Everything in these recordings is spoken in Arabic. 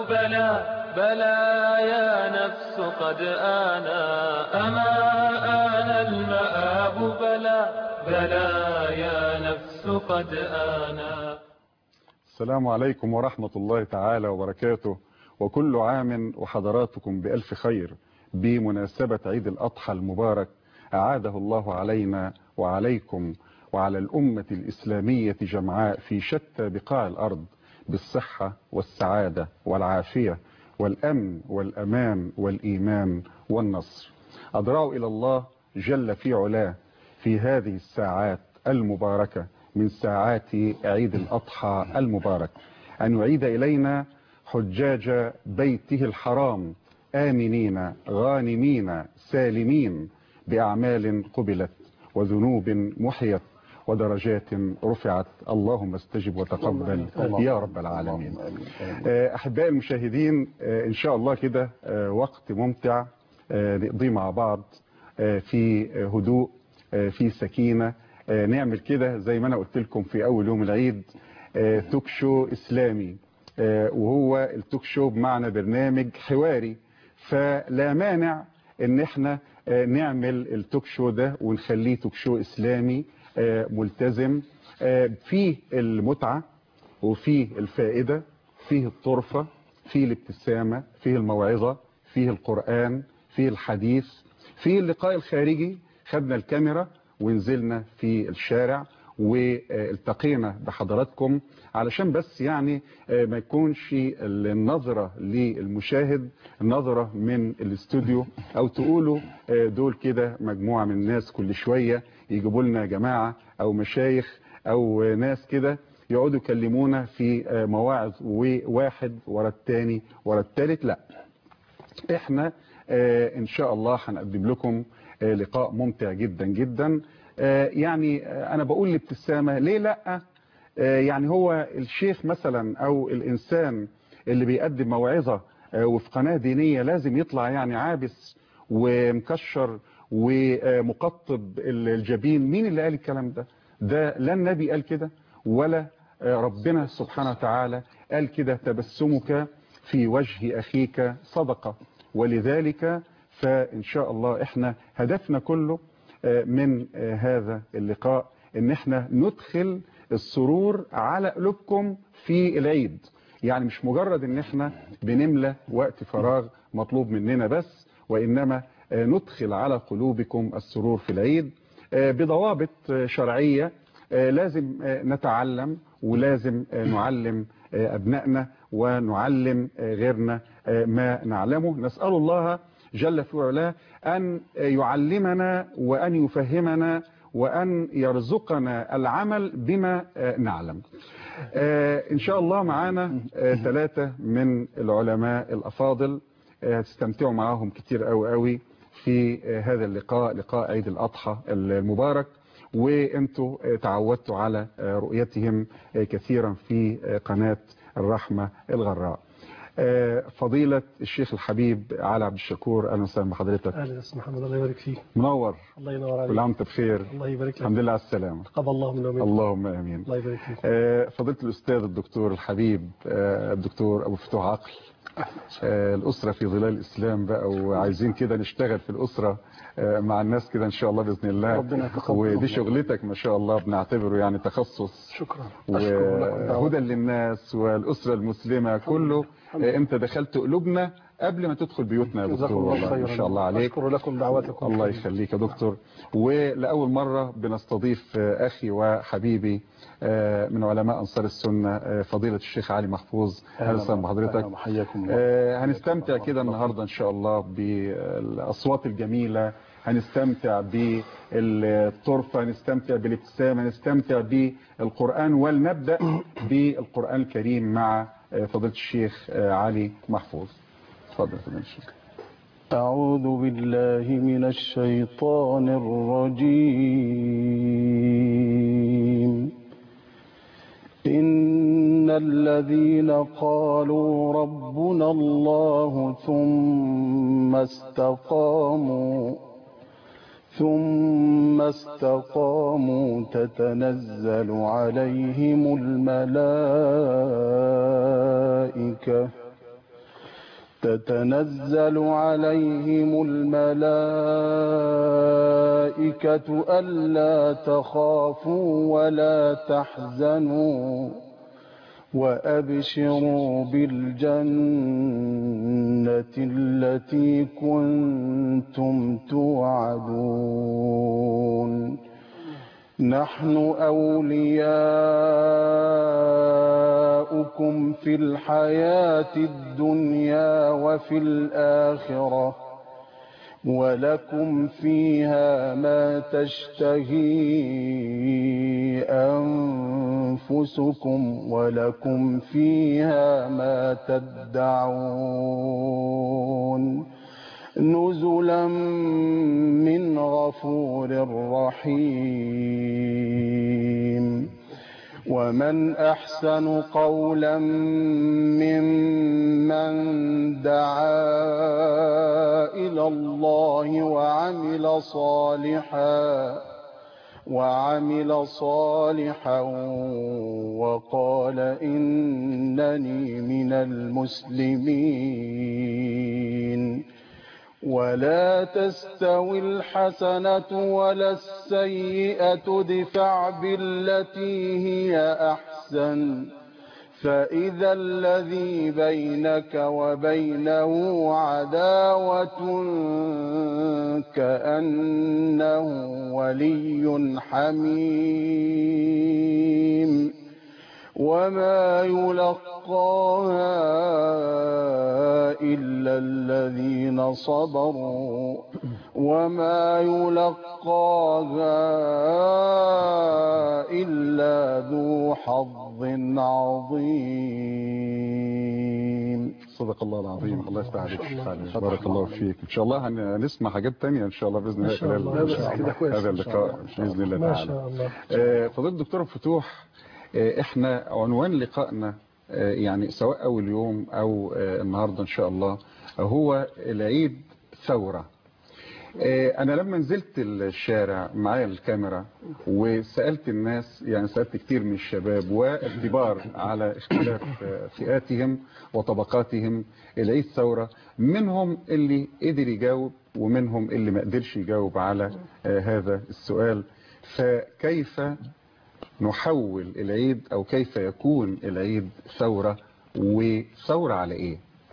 بلى بلى يا نفس قد آنا، أما آن المآب بلى بلى يا نفس قد آنا. السلام عليكم ورحمة الله تعالى وبركاته، وكل عام وحضراتكم بألف خير بمناسبة عيد الأضحى المبارك. أعاده الله علينا وعليكم وعلى الأمة الإسلامية جمعاء في شتى بقاع الأرض بالصحة والسعادة والعافية والأمن والأمان والإيمان والنصر. أدرع إلى الله جل في علاه في هذه الساعات المباركة من ساعات عيد الأضحى المبارك أن يعيد إلينا حجاج بيته الحرام آمنين غانمين سالمين بأعمال قبلت وذنوب محيت ودرجات رفعت. اللهم استجب وتقبل يا رب العالمين. أحبائي المشاهدين، إن شاء الله كده وقت ممتع نقضي مع بعض في هدوء في سكينة، نعمل كده زي ما أنا قلت لكم في أول يوم العيد توك شو إسلامي، وهو التوك شو بمعنى برنامج حواري، فلا مانع ان احنا نعمل التوك شو ده ونخليه توك شو إسلامي ملتزم، فيه المتعة وفيه الفائدة، فيه الطرفة، فيه الابتسامة، فيه الموعظة، فيه القرآن، فيه الحديث، فيه اللقاء الخارجي. خدنا الكاميرا ونزلنا في الشارع والتقينا بحضراتكم علشان بس يعني ما يكونش النظرة للمشاهد نظرة من الاستوديو، او تقولوا دول كده مجموعة من الناس كل شوية يجيبوا لنا جماعة او مشايخ او ناس كده يقعدوا يكلمونا في مواعظ وواحد ورا الثاني ورا الثالث. لا، احنا ان شاء الله هنقدم لكم لقاء ممتع جدا جدا. يعني انا بقول الابتسامة ليه لا؟ يعني هو الشيخ مثلا او الانسان اللي بيقدم موعظة وفي قناة دينية لازم يطلع يعني عابس ومكشر ومقطب الجبين؟ مين اللي قال الكلام ده؟ ده لا النبي قال كده ولا ربنا سبحانه وتعالى قال كده. تبسمك في وجه أخيك صدقة. ولذلك فإن شاء الله احنا هدفنا كله من هذا اللقاء ان احنا ندخل السرور على قلوبكم في العيد. يعني مش مجرد ان احنا بنملى وقت فراغ مطلوب مننا بس، وانما ندخل على قلوبكم السرور في العيد بضوابط شرعية. لازم نتعلم ولازم نعلم أبنائنا ونعلم غيرنا ما نعلمه. نسأل الله جل في علاه أن يعلمنا وأن يفهمنا وأن يرزقنا العمل بما نعلم. إن شاء الله معانا 3 من العلماء الأفاضل هتستمتعوا معاهم كتير قوي في هذا اللقاء، لقاء عيد الأضحى المبارك، وانتوا تعودتوا على رؤيتهم كثيرا في قناة الرحمة الغراء. فضيلة الشيخ الحبيب علي عبد الشكور، اهلا وسهلا بحضرتك. اهلا يا استاذ محمد، الله يبارك فيك. منور. الله ينور عليك. كل عام وانت بخير. الله يبارك لك. الحمد لله على السلامة. تقبل الله منا ومنكم. اللهم امين. الله يبارك فيك. فضيلة الاستاذ الدكتور الحبيب الدكتور ابو فتوح عقل، الأسرة في ظلال الإسلام بقى، وعايزين كده نشتغل في الأسرة مع الناس كده إن شاء الله بإذن الله. ربنا يتقبل. ودي شغلتك ما شاء الله، بنعتبره يعني تخصص. شكرا. وهدى للناس والأسرة المسلمة كله. أنت دخلت قلوبنا قبل ما تدخل بيوتنا يا دكتور، والله ما شاء الله عليك. أشكر لكم دعواتكم. الله يخليك يا دكتور. ولأول مرة بنستضيف أخي وحبيبي من علماء أنصار السنة فضيلة الشيخ علي محفوظ. أهلا وسهلا بحضرتك. هنستمتع كده النهاردة إن شاء الله بالأصوات الجميلة، هنستمتع بالطرفة، هنستمتع بالابتسامة، هنستمتع بالقرآن. ولنبدأ بالقرآن الكريم مع فضيلة الشيخ علي محفوظ. تفضل فضيلة الشيخ. أعوذ بالله من الشيطان الرجيم. إن الذين قالوا ربنا الله ثم استقاموا تتنزل عليهم الملائكة تتنزل عليهم الملائكة ألا تخافوا ولا تحزنوا وأبشروا بالجنة التي كنتم توعدون نحن أولياؤكم في الحياة الدنيا وفي الآخرة ولكم فيها ما تشتهي أنفسكم ولكم فيها ما تدعون نزلا من غفور رحيم ومن أحسن قولا ممن دعا إلى الله وعمل صالحا وقال إنني من المسلمين ولا تستوي الحسنة ولا السيئة ادفع بالتي هي أحسن فإذا الذي بينك وبينه عداوة كأنه ولي حميم وما يلقاها إلا الذين صبروا وما يلقاها إلا ذو حظ عظيم. صدق الله العظيم. الله يفتح عليك. بارك الله فيك. ان شاء الله هنسمع حاجات تانية ان شاء الله باذن الله خلال هذا اللقاء باذن الله ما تعالى. شاء الله. فضيلة الدكتور فتوح، احنا عنوان لقائنا يعني سواء اول يوم او النهارده ان شاء الله هو العيد ثورة. انا لما نزلت الشارع معايا الكاميرا وسألت الناس، يعني سألت كتير من الشباب والكبار على اختلاف فئاتهم وطبقاتهم، العيد ثورة، منهم اللي قدر يجاوب ومنهم اللي ما قدرش يجاوب على هذا السؤال. فكيف نحول العيد او كيف يكون العيد ثورة، وثورة على ايه؟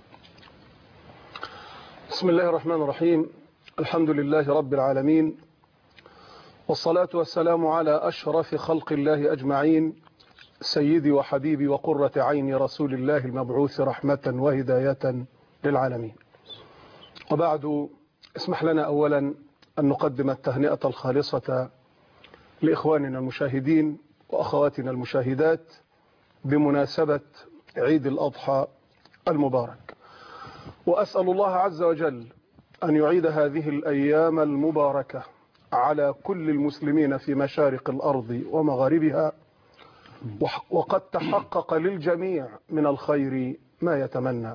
بسم الله الرحمن الرحيم. الحمد لله رب العالمين، والصلاة والسلام على أشرف خلق الله أجمعين، سيدي وحبيبي وقرة عين رسول الله المبعوث رحمة وهداية للعالمين. وبعد، اسمح لنا أولا أن نقدم التهنئة الخالصة لإخواننا المشاهدين وأخواتنا المشاهدات بمناسبة عيد الأضحى المبارك، وأسأل الله عز وجل أن يعيد هذه الأيام المباركة على كل المسلمين في مشارق الأرض ومغاربها، وقد تحقق للجميع من الخير ما يتمنى،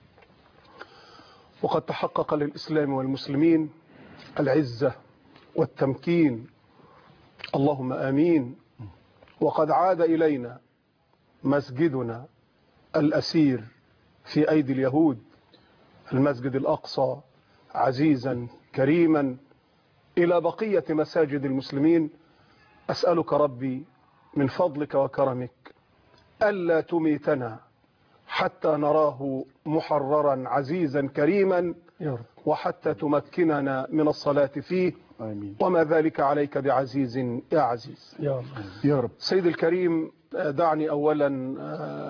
وقد تحقق للإسلام والمسلمين العزة والتمكين، اللهم آمين. وقد عاد إلينا مسجدنا الأسير في أيدي اليهود، المسجد الأقصى، عزيزا كريما إلى بقية مساجد المسلمين. أسألك ربي من فضلك وكرمك ألا تميتنا حتى نراه محررا عزيزا كريما، وحتى تمكننا من الصلاة فيه، وما ذلك عليك بعزيز يا عزيز يا رب. سيد الكريم، دعني أولا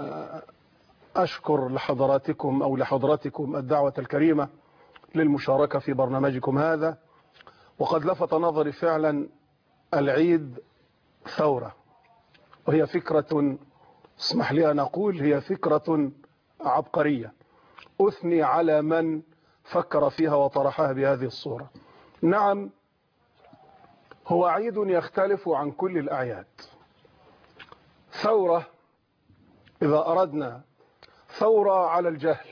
أشكر لحضراتكم أو لحضراتكم الدعوة الكريمة للمشاركة في برنامجكم هذا. وقد لفت نظري فعلا العيد ثورة، وهي فكرة، اسمح لي أن أقول، هي فكرة عبقرية أثني على من فكر فيها وطرحها بهذه الصورة. نعم، هو عيد يختلف عن كل الأعياد. ثورة إذا أردنا ثورة على الجهل،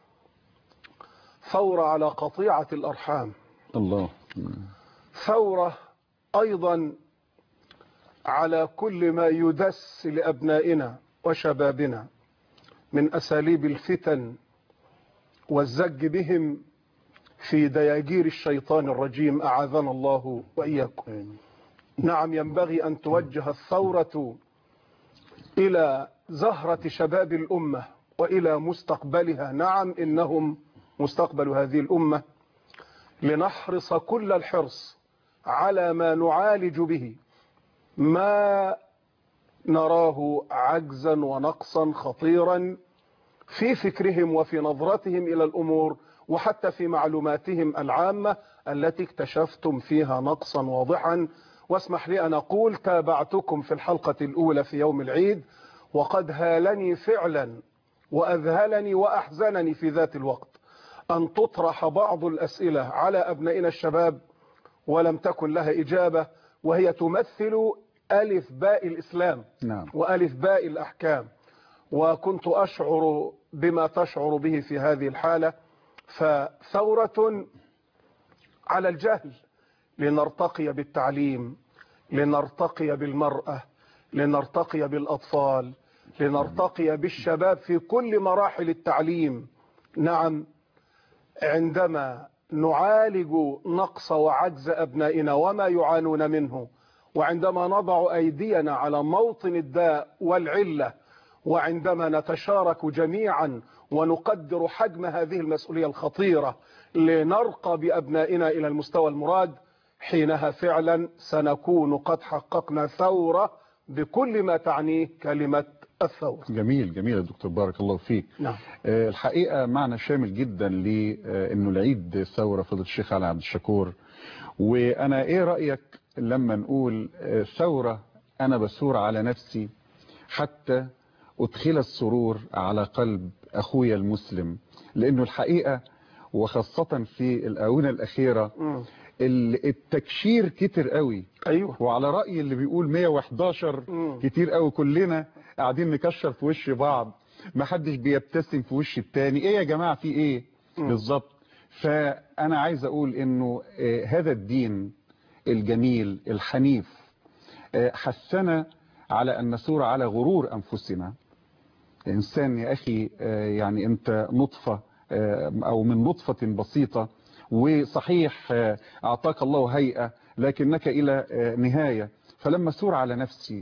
ثورة على قطيعة الأرحام، الله، ثورة أيضا على كل ما يدس لأبنائنا وشبابنا من أساليب الفتن والزج بهم في دياجير الشيطان الرجيم، أعاذنا الله وإياكم. نعم، ينبغي أن توجه الثورة إلى زهرة شباب الأمة وإلى مستقبلها. نعم، إنهم مستقبل هذه الأمة، لنحرص كل الحرص على ما نعالج به ما نراه عجزا ونقصا خطيرا في فكرهم وفي نظرتهم إلى الأمور، وحتى في معلوماتهم العامة التي اكتشفتم فيها نقصا واضحا. واسمح لي أن أقول تابعتكم في الحلقة الأولى في يوم العيد، وقد هالني فعلا وأذهلني وأحزنني في ذات الوقت أن تطرح بعض الأسئلة على أبنائنا الشباب ولم تكن لها إجابة، وهي تمثل ألف باء الإسلام. نعم. وألف باء الأحكام، وكنت أشعر بما تشعر به في هذه الحالة. فثورة على الجهل لنرتقي بالتعليم، لنرتقي بالمرأة، لنرتقي بالأطفال، لنرتقي بالشباب في كل مراحل التعليم. نعم، عندما نعالج نقص وعجز أبنائنا وما يعانون منه، وعندما نضع أيدينا على موطن الداء والعلة، وعندما نتشارك جميعا ونقدر حجم هذه المسؤولية الخطيرة لنرقى بأبنائنا إلى المستوى المراد، حينها فعلا سنكون قد حققنا ثورة بكل ما تعنيه كلمة الثورة. جميل جميل يا دكتور، بارك الله فيك. نعم. الحقيقة معنى شامل جدا لأنه العيد ثورة فضل الشيخ علي عبد الشكور. وأنا إيه رأيك لما نقول ثورة أنا بثور على نفسي حتى أدخل السرور على قلب أخويا المسلم، لأنه الحقيقة وخاصة في الآونة الأخيرة التكشير كتير قوي. أيوة. وعلى رأي اللي بيقول 111 كتير قوي، كلنا قاعدين نكشر في وش بعض، ما حدش بيبتسم في وش التاني. ايه يا جماعة في ايه بالظبط؟ فأنا عايز أقول إنه هذا الدين الجميل الحنيف حثنا على أن نسور على غرور أنفسنا. إنسان يا أخي، يعني أنت نطفة أو من نطفة بسيطة، وصحيح أعطاك الله هيئة لكنك إلى نهاية. فلما سور على نفسي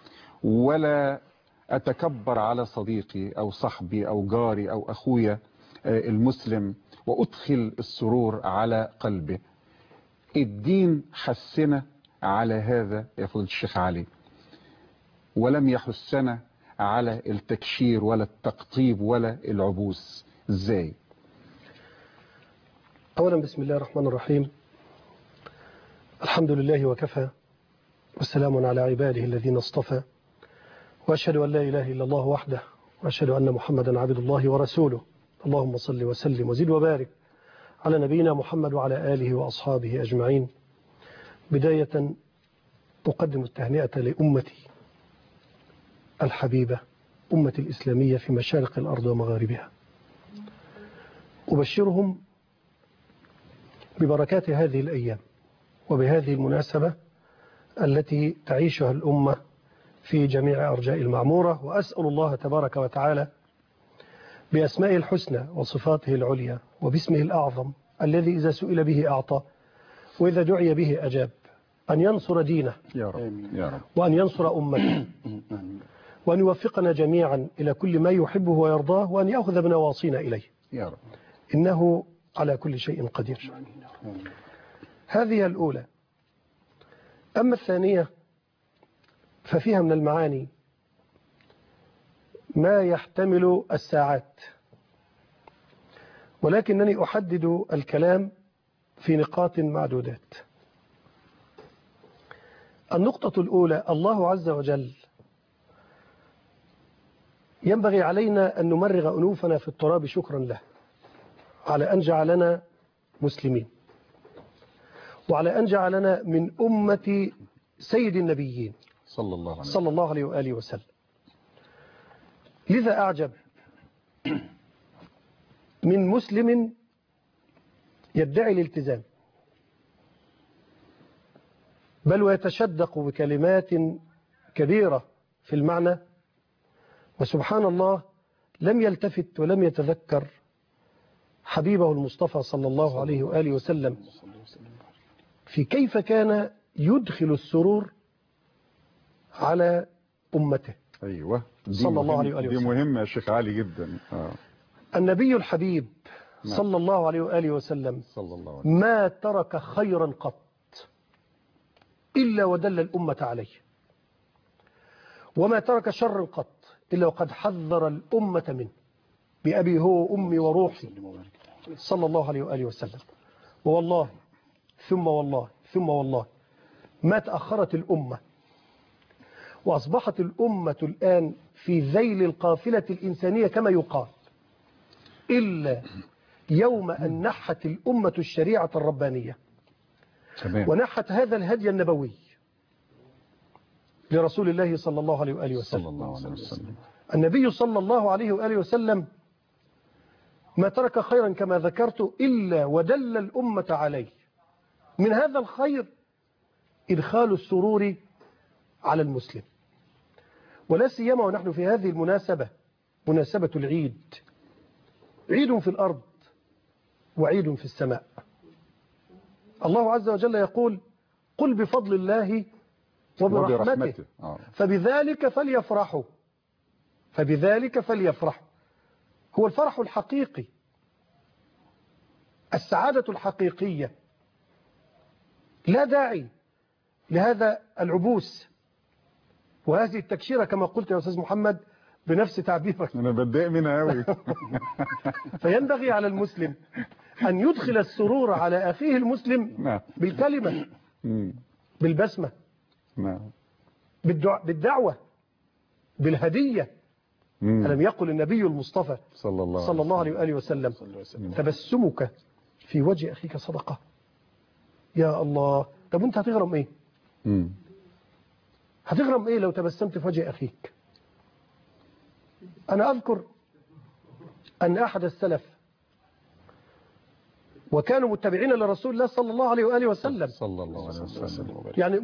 ولا أتكبر على صديقي أو صاحبي أو جاري أو أخويا المسلم وأدخل السرور على قلبه. الدين حسنا على هذا يا فضيلة الشيخ علي، ولم يحسنا على التكشير ولا التقطيب ولا العبوس. ازاي؟ أولا بسم الله الرحمن الرحيم، الحمد لله وكفى، والسلام على عباده الذين اصطفى، وأشهد أن لا إله إلا الله وحده، وأشهد أن محمدا عبد الله ورسوله. اللهم صل وسلم وزد وبارك على نبينا محمد وعلى آله وأصحابه أجمعين. بداية أقدم التهنئة لأمتي الحبيبة، أمة الإسلامية في مشارق الأرض ومغاربها. أبشرهم ببركات هذه الأيام وبهذه المناسبة التي تعيشها الأمة في جميع أرجاء المعمورة، وأسأل الله تبارك وتعالى بأسمائه الحسنى وصفاته العليا وباسمه الأعظم الذي إذا سئل به أعطى وإذا دعي به أجاب، أن ينصر دينه يا رب يا رب، وأن ينصر أمته، وأن يوفقنا جميعا إلى كل ما يحبه ويرضاه، وأن يأخذ بنواصينا إليه يا رب، إنه على كل شيء قدير. هذه الأولى. أما الثانية ففيها من المعاني ما يحتمل الساعات، ولكنني أحدد الكلام في نقاط معدودات. النقطة الأولى، الله عز وجل ينبغي علينا أن نمرغ أنوفنا في التراب شكرا له على أن جعلنا مسلمين، وعلى أن جعلنا من أمة سيد النبيين صلى الله عليه وآله وسلم. لذا أعجب من مسلم يدعي الالتزام، بل ويتشدق بكلمات كبيرة في المعنى، وسبحان الله لم يلتفت ولم يتذكر حبيبه المصطفى صلى الله عليه وآله وسلم في كيف كان يدخل السرور على أمته أيوة صلى الله عليه وآله دي وسلم. مهمة يا شيخ علي جدا. النبي الحبيب نعم. صلى الله عليه وآله وسلم صلى الله عليه ما ترك خيرا قط إلا ودل الأمة عليه، وما ترك شرا قط إلا وقد حذر الأمة منه بأبي هو وأمي وروحي صلى الله عليه وآله وسلم. ووالله ثم والله ثم والله ما تأخرت الأمة وأصبحت الأمة الآن في ذيل القافلة الإنسانية كما يقال إلا يوم أن نحت الأمة الشريعة الربانية تمام. ونحت هذا الهدي النبوي لرسول الله صلى الله عليه وآله صلى وسلم. الله عليه وسلم. النبي صلى الله عليه وآله وسلم ما ترك خيرا كما ذكرت إلا ودل الأمة عليه. من هذا الخير إدخال السرور على المسلم، ولا سيما ونحن في هذه المناسبة، مناسبة العيد، عيد في الأرض وعيد في السماء. الله عز وجل يقول: قل بفضل الله وبرحمته فبذلك فليفرحوا. فبذلك فليفرحوا هو الفرح الحقيقي، السعادة الحقيقية. لا داعي لهذا العبوس وهذه التكشيرة كما قلت يا أستاذ محمد بنفس تعبيرك. أنا بتضايق منها قوي. فينبغي على المسلم أن يدخل السرور على أخيه المسلم بالكلمة، بالبسمة، بالدعوة، بالهدية. ألم يقل النبي المصطفى صلى الله عليه وآله وسلم: تبسمك في وجه أخيك صدقة. يا الله، طب أنت هتغرم إيه؟ هتغرم إيه لو تبسمت في وجه أخيك؟ أنا أذكر أن أحد السلف وكانوا متبعين لرسول الله صلى الله عليه وآله وسلم يعني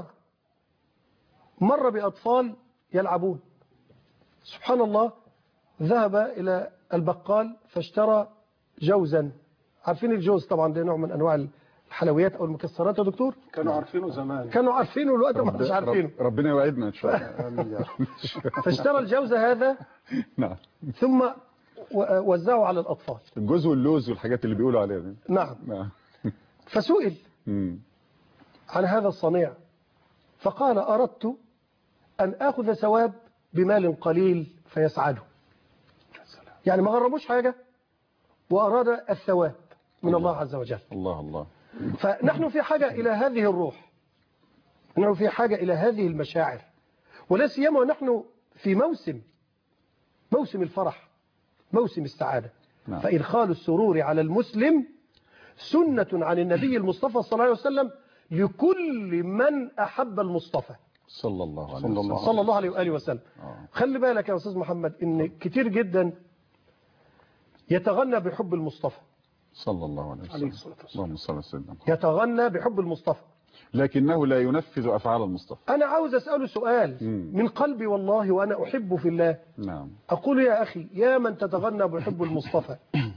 مر بأطفال يلعبون، سبحان الله، ذهب إلى البقال فاشترى جوزا. عارفين الجوز طبعا، ده نوع من أنواع الحلويات أو المكسرات يا دكتور. كانوا عارفينه زمان، كانوا عارفينه الوقت ما مش عارفينه. ربنا يوعدنا إن شاء الله. فاشترى الجوز هذا نعم، ثم وزعه على الأطفال، الجوز واللوز والحاجات اللي بيقولوا عليها دي. نعم. فسئل عن هذا الصنيع فقال: أردت أن أخذ ثواب بمال قليل فيسعده. يعني ما غرموش حاجة وأراد الثواب من الله عز وجل. الله. فنحن في حاجة إلى هذه الروح، نحن في حاجة إلى هذه المشاعر، ولا سيما ونحن في موسم الفرح، موسم السعادة. فإدخال السرور على المسلم سنة عن النبي المصطفى صلى الله عليه وسلم لكل من أحب المصطفى صلى الله عليه وآله وسلم. خلي بالك يا أستاذ محمد إن كتير جدا يتغنى بحب المصطفى صلى الله عليه وسلم. اللهم صل على سيدنا محمد. يتغنى بحب المصطفى لكنه لا ينفذ أفعال المصطفى. أنا عاوز أسأله سؤال من قلبي والله وأنا أحب في الله. نعم. أقول يا أخي، يا من تتغنى بحب المصطفى،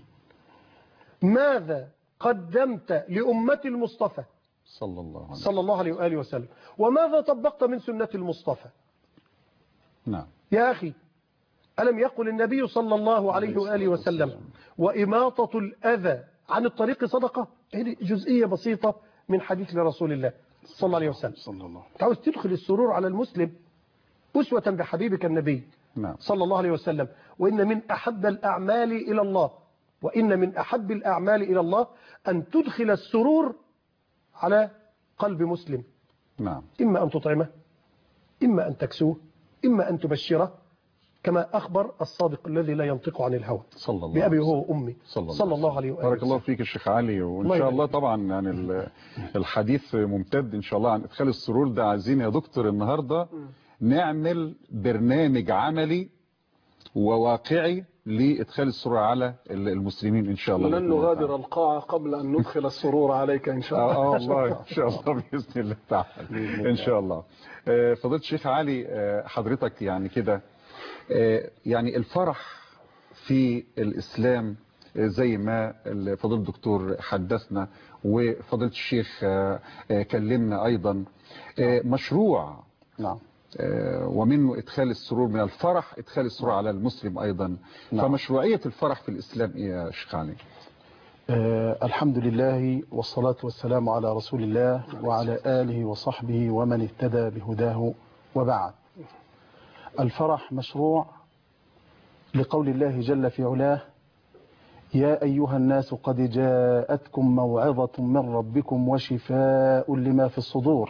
ماذا قدمت لأمة المصطفى صلى الله عليه وآله وسلم؟ وماذا طبقت من سنة المصطفى؟ نعم. يا أخي، ألم يقل النبي صلى الله عليه وآله وسلم: وإماطة الأذى عن الطريق صدقة؟ هذه جزئية بسيطة من حديث لرسول الله صلى الله عليه وسلم. تعوز تدخل السرور على المسلم أسوة بحبيبك النبي صلى الله عليه وسلم. وإن من أحب الأعمال إلى الله، وإن من أحب الأعمال إلى الله أن تدخل السرور على قلب مسلم. إما أن تطعمه، إما أن تكسوه، إما أن تبشره، كما أخبر الصادق الذي لا ينطق عن الهوى بأبي هو وأمي صلى الله عليه وآله. بارك الله فيك الشيخ علي. وإن شاء الله طبعا يعني الحديث ممتد إن شاء الله عن إدخال السرور ده. عايزين يا دكتور النهاردة نعمل برنامج عملي وواقعي لإدخال السرور على المسلمين إن شاء الله. لن نغادر القاعة قبل أن ندخل السرور عليك إن شاء الله. والله إن شاء الله بإذن الله تعالى إن شاء الله. فضيلة الشيخ علي، حضرتك يعني كده يعني الفرح في الإسلام زي ما فضيلة الدكتور حدثنا وفضيلة الشيخ كلمنا أيضا. مشروع نعم. ومنه إدخال السرور، من الفرح إدخال السرور على المسلم أيضا. فمشروعية الفرح في الإسلام إيه يا شيخ علي؟ الحمد لله والصلاة والسلام على رسول الله وعلى آله وصحبه ومن اهتدى بهداه، وبعد. الفرح مشروع لقول الله جل في علاه: يا أيها الناس قد جاءتكم موعظة من ربكم وشفاء لما في الصدور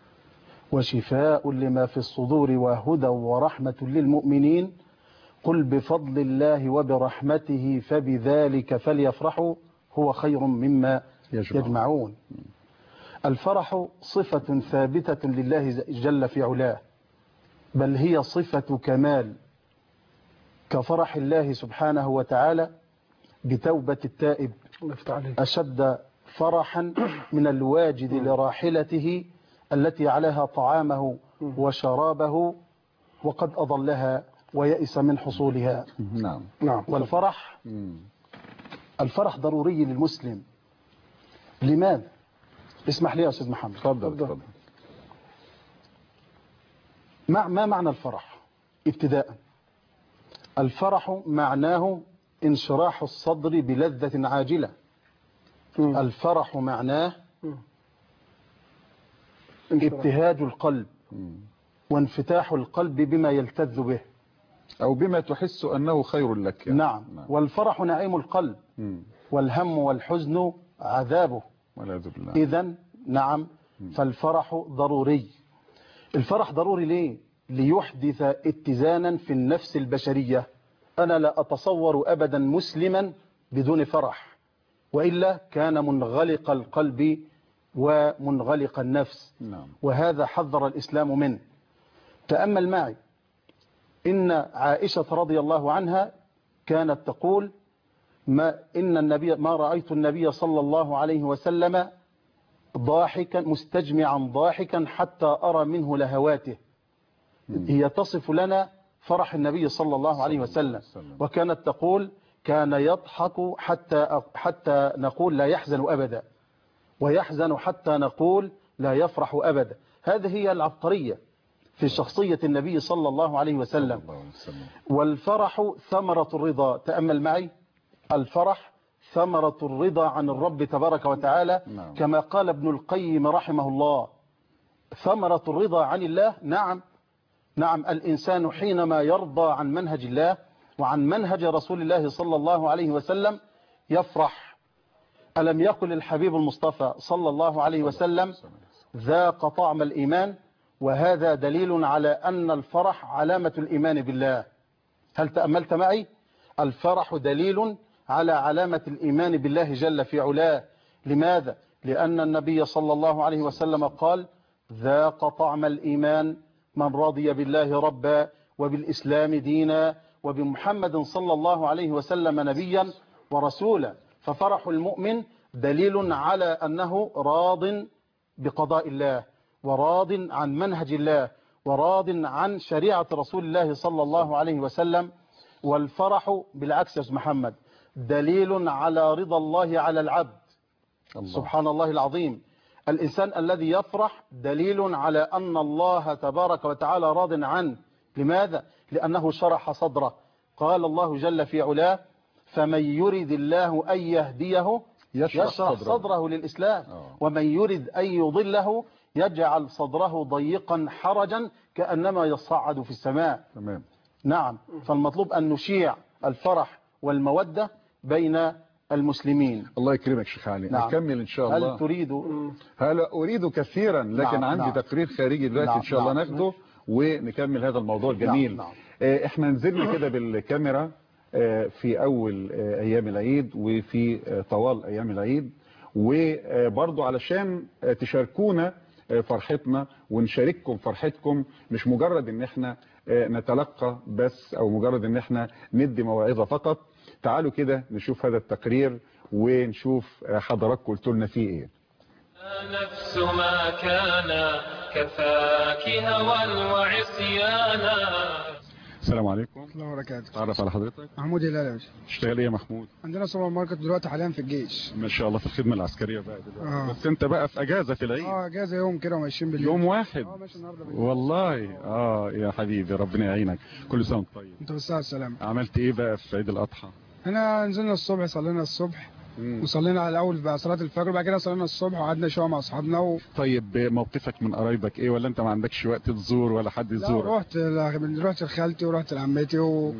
وهدى ورحمة للمؤمنين، قل بفضل الله وبرحمته فبذلك فليفرحوا هو خير مما يجمعون. الفرح صفة ثابتة لله جل في علاه، بل هي صفة كمال، كفرح الله سبحانه وتعالى بتوبة التائب أشد فرحا من الواجد لراحلته التي عليها طعامه وشرابه وقد أضلها ويئس من حصولها. نعم. والفرح الفرح ضروري للمسلم. لماذا؟ اسمح لي يا أستاذ محمد. تفضل. ما معنى الفرح؟ ابتداء، الفرح معناه انشراح الصدر بلذة عاجلة. الفرح معناه ابتهاج القلب وانفتاح القلب بما يلتذ به أو بما تحس أنه خير لك. نعم. والفرح نعيم القلب، والهم والحزن عذابه والعياذ بالله. إذن نعم، فالفرح ضروري. الفرح ضروري ليه؟ ليحدث اتزانا في النفس البشرية. أنا لا أتصور أبدا مسلما بدون فرح، وإلا كان منغلق القلب ومنغلق النفس. وهذا حذر الإسلام منه. تأمل معي، إن عائشة رضي الله عنها كانت تقول: ما رأيت النبي صلى الله عليه وسلم ضاحكا مستجمعا ضاحكا حتى أرى منه لهواته. هي تصف لنا فرح النبي صلى الله عليه وسلم، وكانت تقول: كان يضحك حتى نقول لا يحزن أبدا، ويحزن حتى نقول لا يفرح أبدا. هذه هي العبقرية في شخصية النبي صلى الله عليه وسلم. والفرح ثمرة الرضا. تأمل معي، الفرح ثمرة الرضا عن الرب تبارك وتعالى. كما قال ابن القيم رحمه الله: ثمرة الرضا عن الله. نعم، الإنسان حينما يرضى عن منهج الله وعن منهج رسول الله صلى الله عليه وسلم يفرح. ألم يقل الحبيب المصطفى صلى الله عليه وسلم: ذاق طعم الإيمان؟ وهذا دليل على أن الفرح علامة الإيمان بالله. هل تأملت معي؟ الفرح دليل على علامة الإيمان بالله جل في علاه. لماذا؟ لأن النبي صلى الله عليه وسلم قال: ذاق طعم الإيمان من رضي بالله ربا وبالإسلام دينا وبمحمد صلى الله عليه وسلم نبيا ورسولا. ففرح المؤمن دليل على أنه راض بقضاء الله، وراض عن منهج الله، وراض عن شريعة رسول الله صلى الله عليه وسلم. والفرح بالعكس يا أستاذ محمد دليل على رضا الله على العبد. سبحان الله العظيم. الإنسان الذي يفرح دليل على أن الله تبارك وتعالى راض عنه. لماذا؟ لأنه شرح صدره. قال الله جل في علاه: فمن يرد الله أن يهديه يشرح صدره للإسلام، ومن يرد أن يضله يجعل صدره ضيقا حرجا كأنما يصعد في السماء. نعم. فالمطلوب أن نشيع الفرح والمودة بين المسلمين. الله يكرمك شيخ علي. نكمل إن شاء الله. هل تريد؟ هل أريد كثيرا، لكن عندي تقرير خارجي دلوقتي إن شاء الله ناخده ونكمل هذا الموضوع الجميل. احنا نزلنا كده بالكاميرا في أول أيام العيد وفي طوال أيام العيد، وبرضو علشان تشاركونا فرحتنا ونشارككم فرحتكم، مش مجرد ان احنا نتلقى بس او مجرد ان احنا ندي موعظة فقط. تعالوا كده نشوف هذا التقرير ونشوف حضراتكم قلتوا لنا فيه ايه. نفس ما كان كفاك هوى وعصيانا. السلام عليكم. ورحمة الله وبركاته. تعرف على حضرتك؟ محمود هلال يا باشا. تشتغل ايه يا محمود؟ عندنا سوبر ماركت دلوقتي حاليا في الجيش. ما شاء الله في الخدمه العسكريه بقى دلوقتي. آه. بس انت بقى في اجازه في العيد. اجازه يوم كده وماشيين بالليل. يوم واحد. ماشي النهارده بالليل. والله يا حبيبي ربنا يعينك. كل سنه وانت طيب. انت بالصحه والسلامه. عملت ايه بقى في عيد الاضحى؟ هنا نزلنا الصبح، صلينا الصبح وصلينا على الاول بقى صلاه الفجر، بعد كده صلينا الصبح وقعدنا شويه مع اصحابنا طيب موقفك من قرايبك ايه، ولا انت ما عندكش وقت تزور ولا حد يزورك؟ رحت لخالتي ورحت لعمتي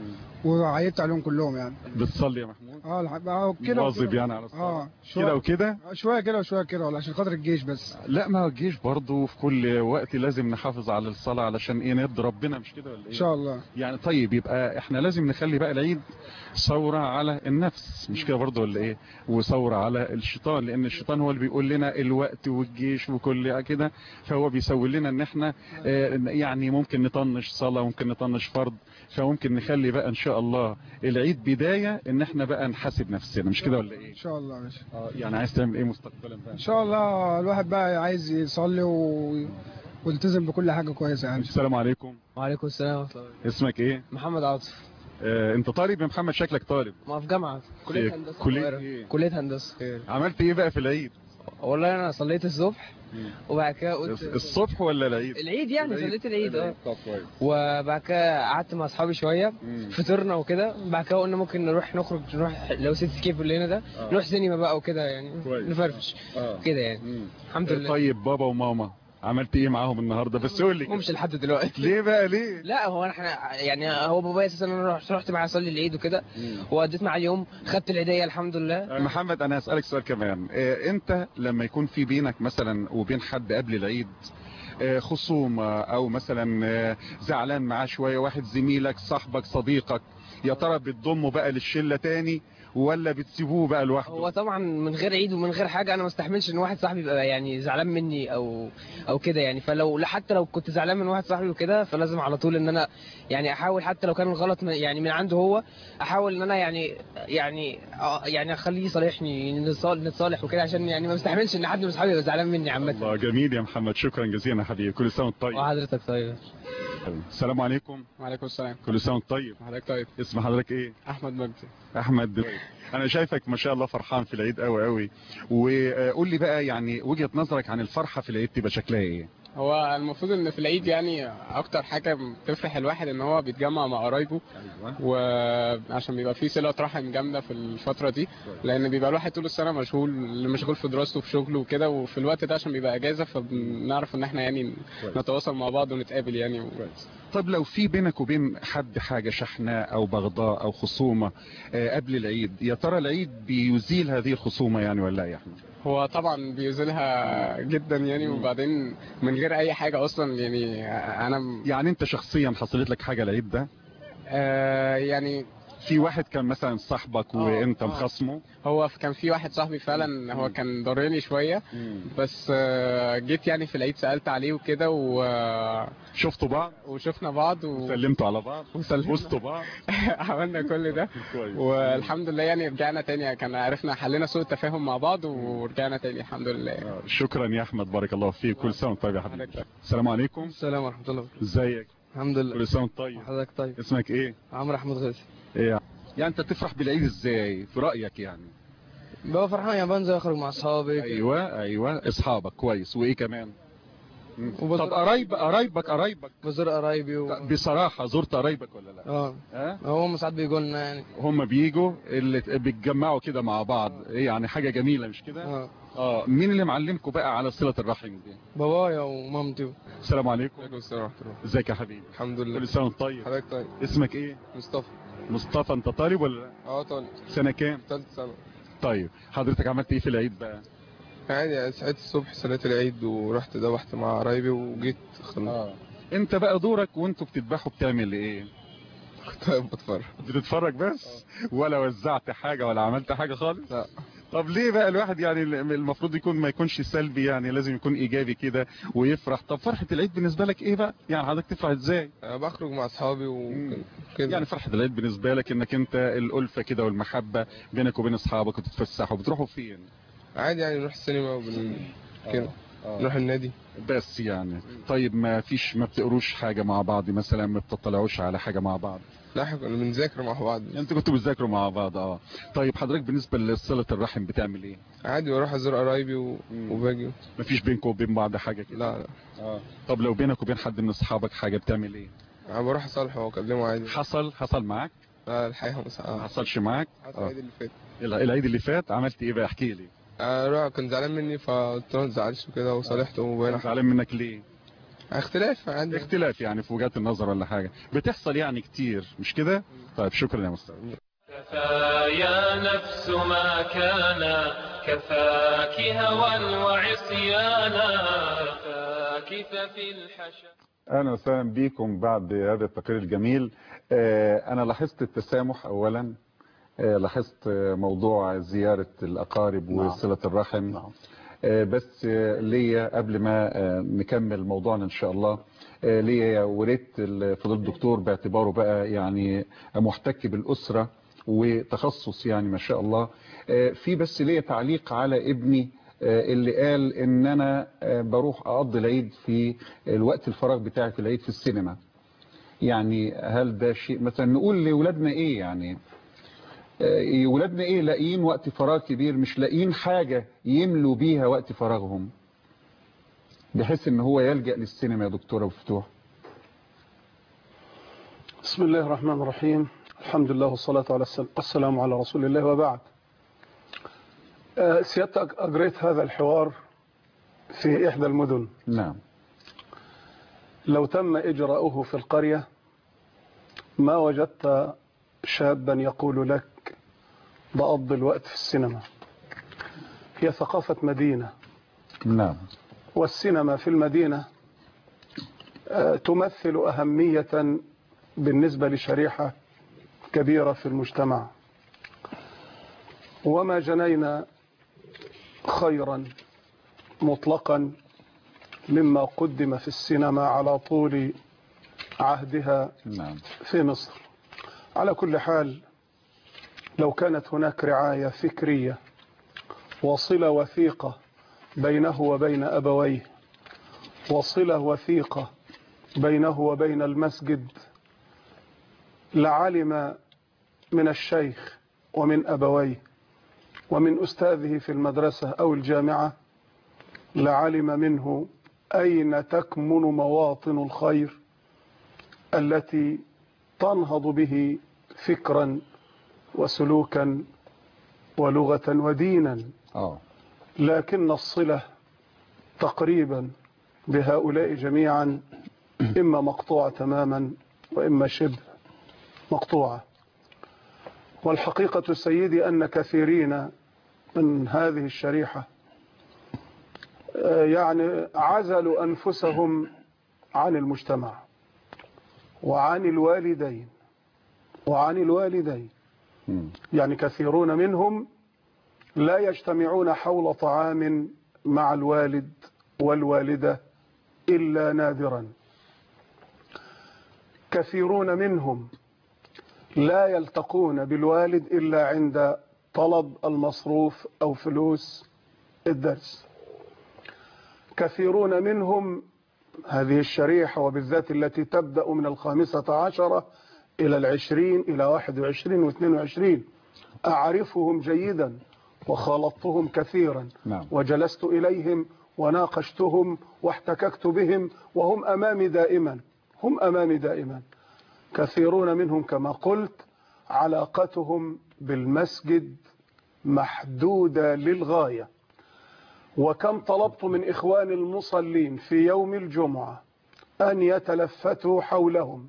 وعيدت عليهم كلهم يعني. بتصلي يا محمود؟ كده مواظب يعني على الصلاه؟ كده وكده؟ شويه كده وشويه كده، ولا عشان خاطر الجيش بس. لا ما هو الجيش برضه في كل وقت لازم نحافظ على الصلاه علشان ايه، نرضي ربنا، مش كده ولا ايه؟ ان شاء الله. يعني طيب يبقى احنا لازم نخلي بقى العيد ثوره على النفس، مش كده برضه ولا ايه؟ وثوره على الشيطان، لان الشيطان هو اللي بيقول لنا الوقت والجيش وكل كده، فهو بيسوي لنا ان احنا يعني ممكن نطنش صلاه، ممكن نطنش فرض، فممكن نخلي بقى ان شاء الله العيد بدايه ان احنا بقى نحاسب نفسنا، مش كده ولا ايه؟ ان شاء الله يا باشا. يعني عايز تعمل ايه مستقبلا بقى؟ ان شاء الله الواحد بقى عايز يصلي والتزم بكل حاجه كويسه يعني. السلام عليكم. وعليكم السلام ورحمه الله. اسمك ايه؟ محمد عاطف. انت طالب يا محمد؟ شكلك طالب. ما في جامعه كليه هندسه. كليه ايه؟ كليه هندسه. عملت ايه بقى في العيد؟ والله انا صليت الصبح وبعد كده قلت الصبح ولا العيد؟ العيد يعني صليت العيد. طب كويس. وبعد كده قعدت مع اصحابي شويه فطرنا وكده، بعد كده قلنا ممكن نروح لو سيتي سكيب اللي هنا ده نروح سينما بقى وكده يعني نفرفش كده يعني. الحمد لله. طيب بابا وماما عملت ايه معاهم النهارده؟ بس قول لي. مش لحد دلوقتي. ليه بقى ليه؟ لا هو احنا يعني هو بابايا اساسا انا رحت معاه اصلي العيد وكده وقضيت معاه اليوم، خدت العيديه الحمد لله. محمد انا هسالك سؤال كمان. انت لما يكون في بينك مثلا وبين حد قبل العيد خصومه، او مثلا زعلان معاه شويه، واحد زميلك صاحبك صديقك، يا ترى بتضمه بقى للشله تاني ولا بتسيبوه بقى لوحده؟ هو طبعا من غير عيد ومن غير حاجه انا ما استحملش ان واحد صاحبي يبقى يعني زعلان مني او كده يعني، فلو حتى لو كنت زعلان من واحد صاحبي وكده فلازم على طول ان انا يعني احاول حتى لو كان الغلط يعني من عنده هو، احاول ان انا يعني اخليه يصالحني، نتصالح وكده، عشان يعني ما بستحملش ان حد من اصحابي يبقى زعلان مني عامه. الله جميل يا محمد، شكرا جزيلا يا حبيبي، كل سنه وانت طيب. وحضرتك طيب. السلام عليكم. وعليكم السلام. كل سنه وانت طيب. حضرتك طيب. اسم حضرتك ايه؟ احمد مجدي. احمد، انا شايفك ما شاء الله فرحان في العيد قوي قوي، وقول لي بقى يعني وجهة نظرك عن الفرحة في العيد تبقى شكلها ايه؟ هو المفروض ان في العيد يعني اكتر حاجه بتفرح الواحد ان هو بيتجمع مع قرايبه، وعشان بيبقى فيه صله رحم جامده في الفتره دي، لان بيبقى الواحد طول السنه مشغول في دراسته وفي شغله وكده، وفي الوقت ده عشان بيبقى اجازه فبنعرف ان احنا يعني نتواصل مع بعض ونتقابل يعني طب لو في بينك وبين حد حاجه شحناء او بغضاء او خصومه قبل العيد، يا ترى العيد بيزيل هذه الخصومه يعني ولا لا يا احمد؟ هو طبعا بيزيلها جدا يعني، وبعدين من غير اي حاجه اصلا يعني. انا يعني انت شخصيا حصلت لك حاجه العيد ده؟ يعني في واحد كان مثلا صاحبك وانت مخاصمه؟ هو كان في واحد صاحبي فعلا هو كان ضرني شويه، بس جيت يعني في العيد سالت عليه وكده شفتوا بعض وشفنا بعض وسلمتوا على بعض وبوستوا بعض عملنا كل ده والحمد لله يعني رجعنا تاني، كان عرفنا حلينا سوء التفاهم مع بعض ورجعنا تاني الحمد لله. شكرا يا احمد، بارك الله فيك، كل سنه وانت طيب يا حبيبي. السلام عليكم. السلام ورحمه الله. ازيك؟ الحمد لله. كل سنه وانت طيب. حضرتك طيب. اسمك ايه؟ عمرو احمد غازي. ايه يعني انت تفرح بالعيد ازاي في رايك يعني؟ بقى فرحان يعني بنزل اخرج مع اصحابي. ايوه اصحابك كويس، وايه كمان؟ طب قرايبك بزور قرايبي بصراحه زرت قرايبك ولا لا؟ هم ساعات بيجوا لنا يعني. هم بيجوا اللي بيتجمعوا كده مع بعض، ايه يعني حاجه جميله مش كده؟ مين اللي معلمكم بقى على صله الرحم دي؟ بابايا ومامتي. السلام عليكم. وعليكم السلام ورحمه الله. ازيك يا حبيبي؟ الحمد لله. كل سنه وانت طيب. حضرتك طيب. اسمك ايه؟ مصطفى، انت طالب ولا لا؟ طالب. سنه كام؟ ثالثه ثانوي. طيب حضرتك عملت ايه في العيد بقى؟ عادي، صحيت الصبح صليت العيد ورحت ذبحت مع قرايبي وجيت انت بقى دورك وانتوا بتذبحوا بتعمل ايه؟ كنت بتفرج. بتتفرج بس؟ ولا وزعت حاجه ولا عملت حاجه خالص؟ لا. طب ليه بقى الواحد يعني المفروض ما يكونش سلبي، يعني لازم يكون ايجابي كده ويفرح. طب فرحه العيد بالنسبه لك ايه بقى؟ يعني حضرتك تفرح ازاي؟ بخرج مع اصحابي وكده. يعني فرحه العيد بالنسبه لك انك انت الالفه كده والمحبه بينك وبين اصحابك وتتفسحوا. بتروحوا فين؟ عادي يعني نروح السينما كده. نروح النادي بس يعني طيب ما بتقروش حاجة مع بعض مثلا، ما بتطلعوش على حاجة مع بعض؟ لا احنا كنا بنذاكر مع بعض. انتوا كنتوا بتذاكروا مع بعض. طيب حضرتك بالنسبة لصلة الرحم بتعمل ايه؟ عادي بروح ازور قرايبي وباجي. مفيش بينكم وبين بعض حاجة كده؟ لا. طب لو بينك وبين حد من اصحابك حاجة بتعمل ايه؟ انا بروح اصالحه واكلمه عادي. حصل معاك؟ لا الحقيقة ما حصلش معاك؟ حصل العيد اللي فات. العيد اللي فات عملت ايه بقى؟ احكي لي. كان زعلان مني فقلت له ما تزعلش وكده وصالحته وبقينا. زعلان منك ليه؟ اختلاف عندي. اختلاف يعني في وجهات النظر ولا حاجة بتحصل يعني كتير مش كده؟ طيب شكرا يا مستر. كفى يا نفس ما كان، كفاك هوى وعصيانا، كفاك ففي الحشا. اهلا وسهلا بيكم بعد هذا التقرير الجميل. انا لاحظت التسامح اولا، لاحظت موضوع زيارة الاقارب وصلة الرحم. بس ليا قبل ما نكمل موضوعنا ان شاء الله، ليا وريت فضيلة الدكتور باعتباره بقى يعني محتك بالاسرة وتخصص يعني ما شاء الله، في بس ليا تعليق على ابني اللي قال ان انا بروح اقضي العيد في الوقت الفراغ بتاعي في العيد في السينما. يعني هل ده شيء مثلا نقول لولادنا ايه؟ يعني ولادنا ايه لاقيين وقت فراغ كبير، مش لاقيين حاجة يملوا بيها وقت فراغهم بحيث ان هو يلجأ للسينما يا دكتور ابو فتوح. بسم الله الرحمن الرحيم، الحمد لله والصلاة والسلام على رسول الله وبعد. سيادتك أجريت هذا الحوار في إحدى المدن. نعم. لو تم إجراؤه في القرية ما وجدت شابا يقول لك بقضي الوقت في السينما. هي ثقافة مدينة. نعم. والسينما في المدينة تمثل أهمية بالنسبة لشريحة كبيرة في المجتمع، وما جنينا خيرا مطلقا مما قدم في السينما على طول عهدها في مصر. على كل حال، لو كانت هناك رعاية فكرية وصلة وثيقة بينه وبين أبويه، وصلة وثيقة بينه وبين المسجد، لعلم من الشيخ ومن أبويه ومن أستاذه في المدرسة أو الجامعة، لعلم منه أين تكمن مواطن الخير التي تنهض به فكرا وسلوكا ولغة ودينا. لكن الصلة تقريبا بهؤلاء جميعا إما مقطوعة تماما وإما شبه مقطوعة. والحقيقة سيدي أن كثيرين من هذه الشريحة يعني عزلوا أنفسهم عن المجتمع وعن الوالدين يعني كثيرون منهم لا يجتمعون حول طعام مع الوالد والوالدة إلا نادرا. كثيرون منهم لا يلتقون بالوالد إلا عند طلب المصروف أو فلوس الدرس. كثيرون منهم، هذه الشريحة وبالذات التي تبدأ من 15 إلى 20 إلى 21 و22، أعرفهم جيدا وخالطتهم كثيرا. وجلست إليهم وناقشتهم واحتككت بهم وهم أمامي دائما. كثيرون منهم كما قلت علاقتهم بالمسجد محدودة للغاية. وكم طلبت من إخوان المصلين في يوم الجمعة أن يتلفتوا حولهم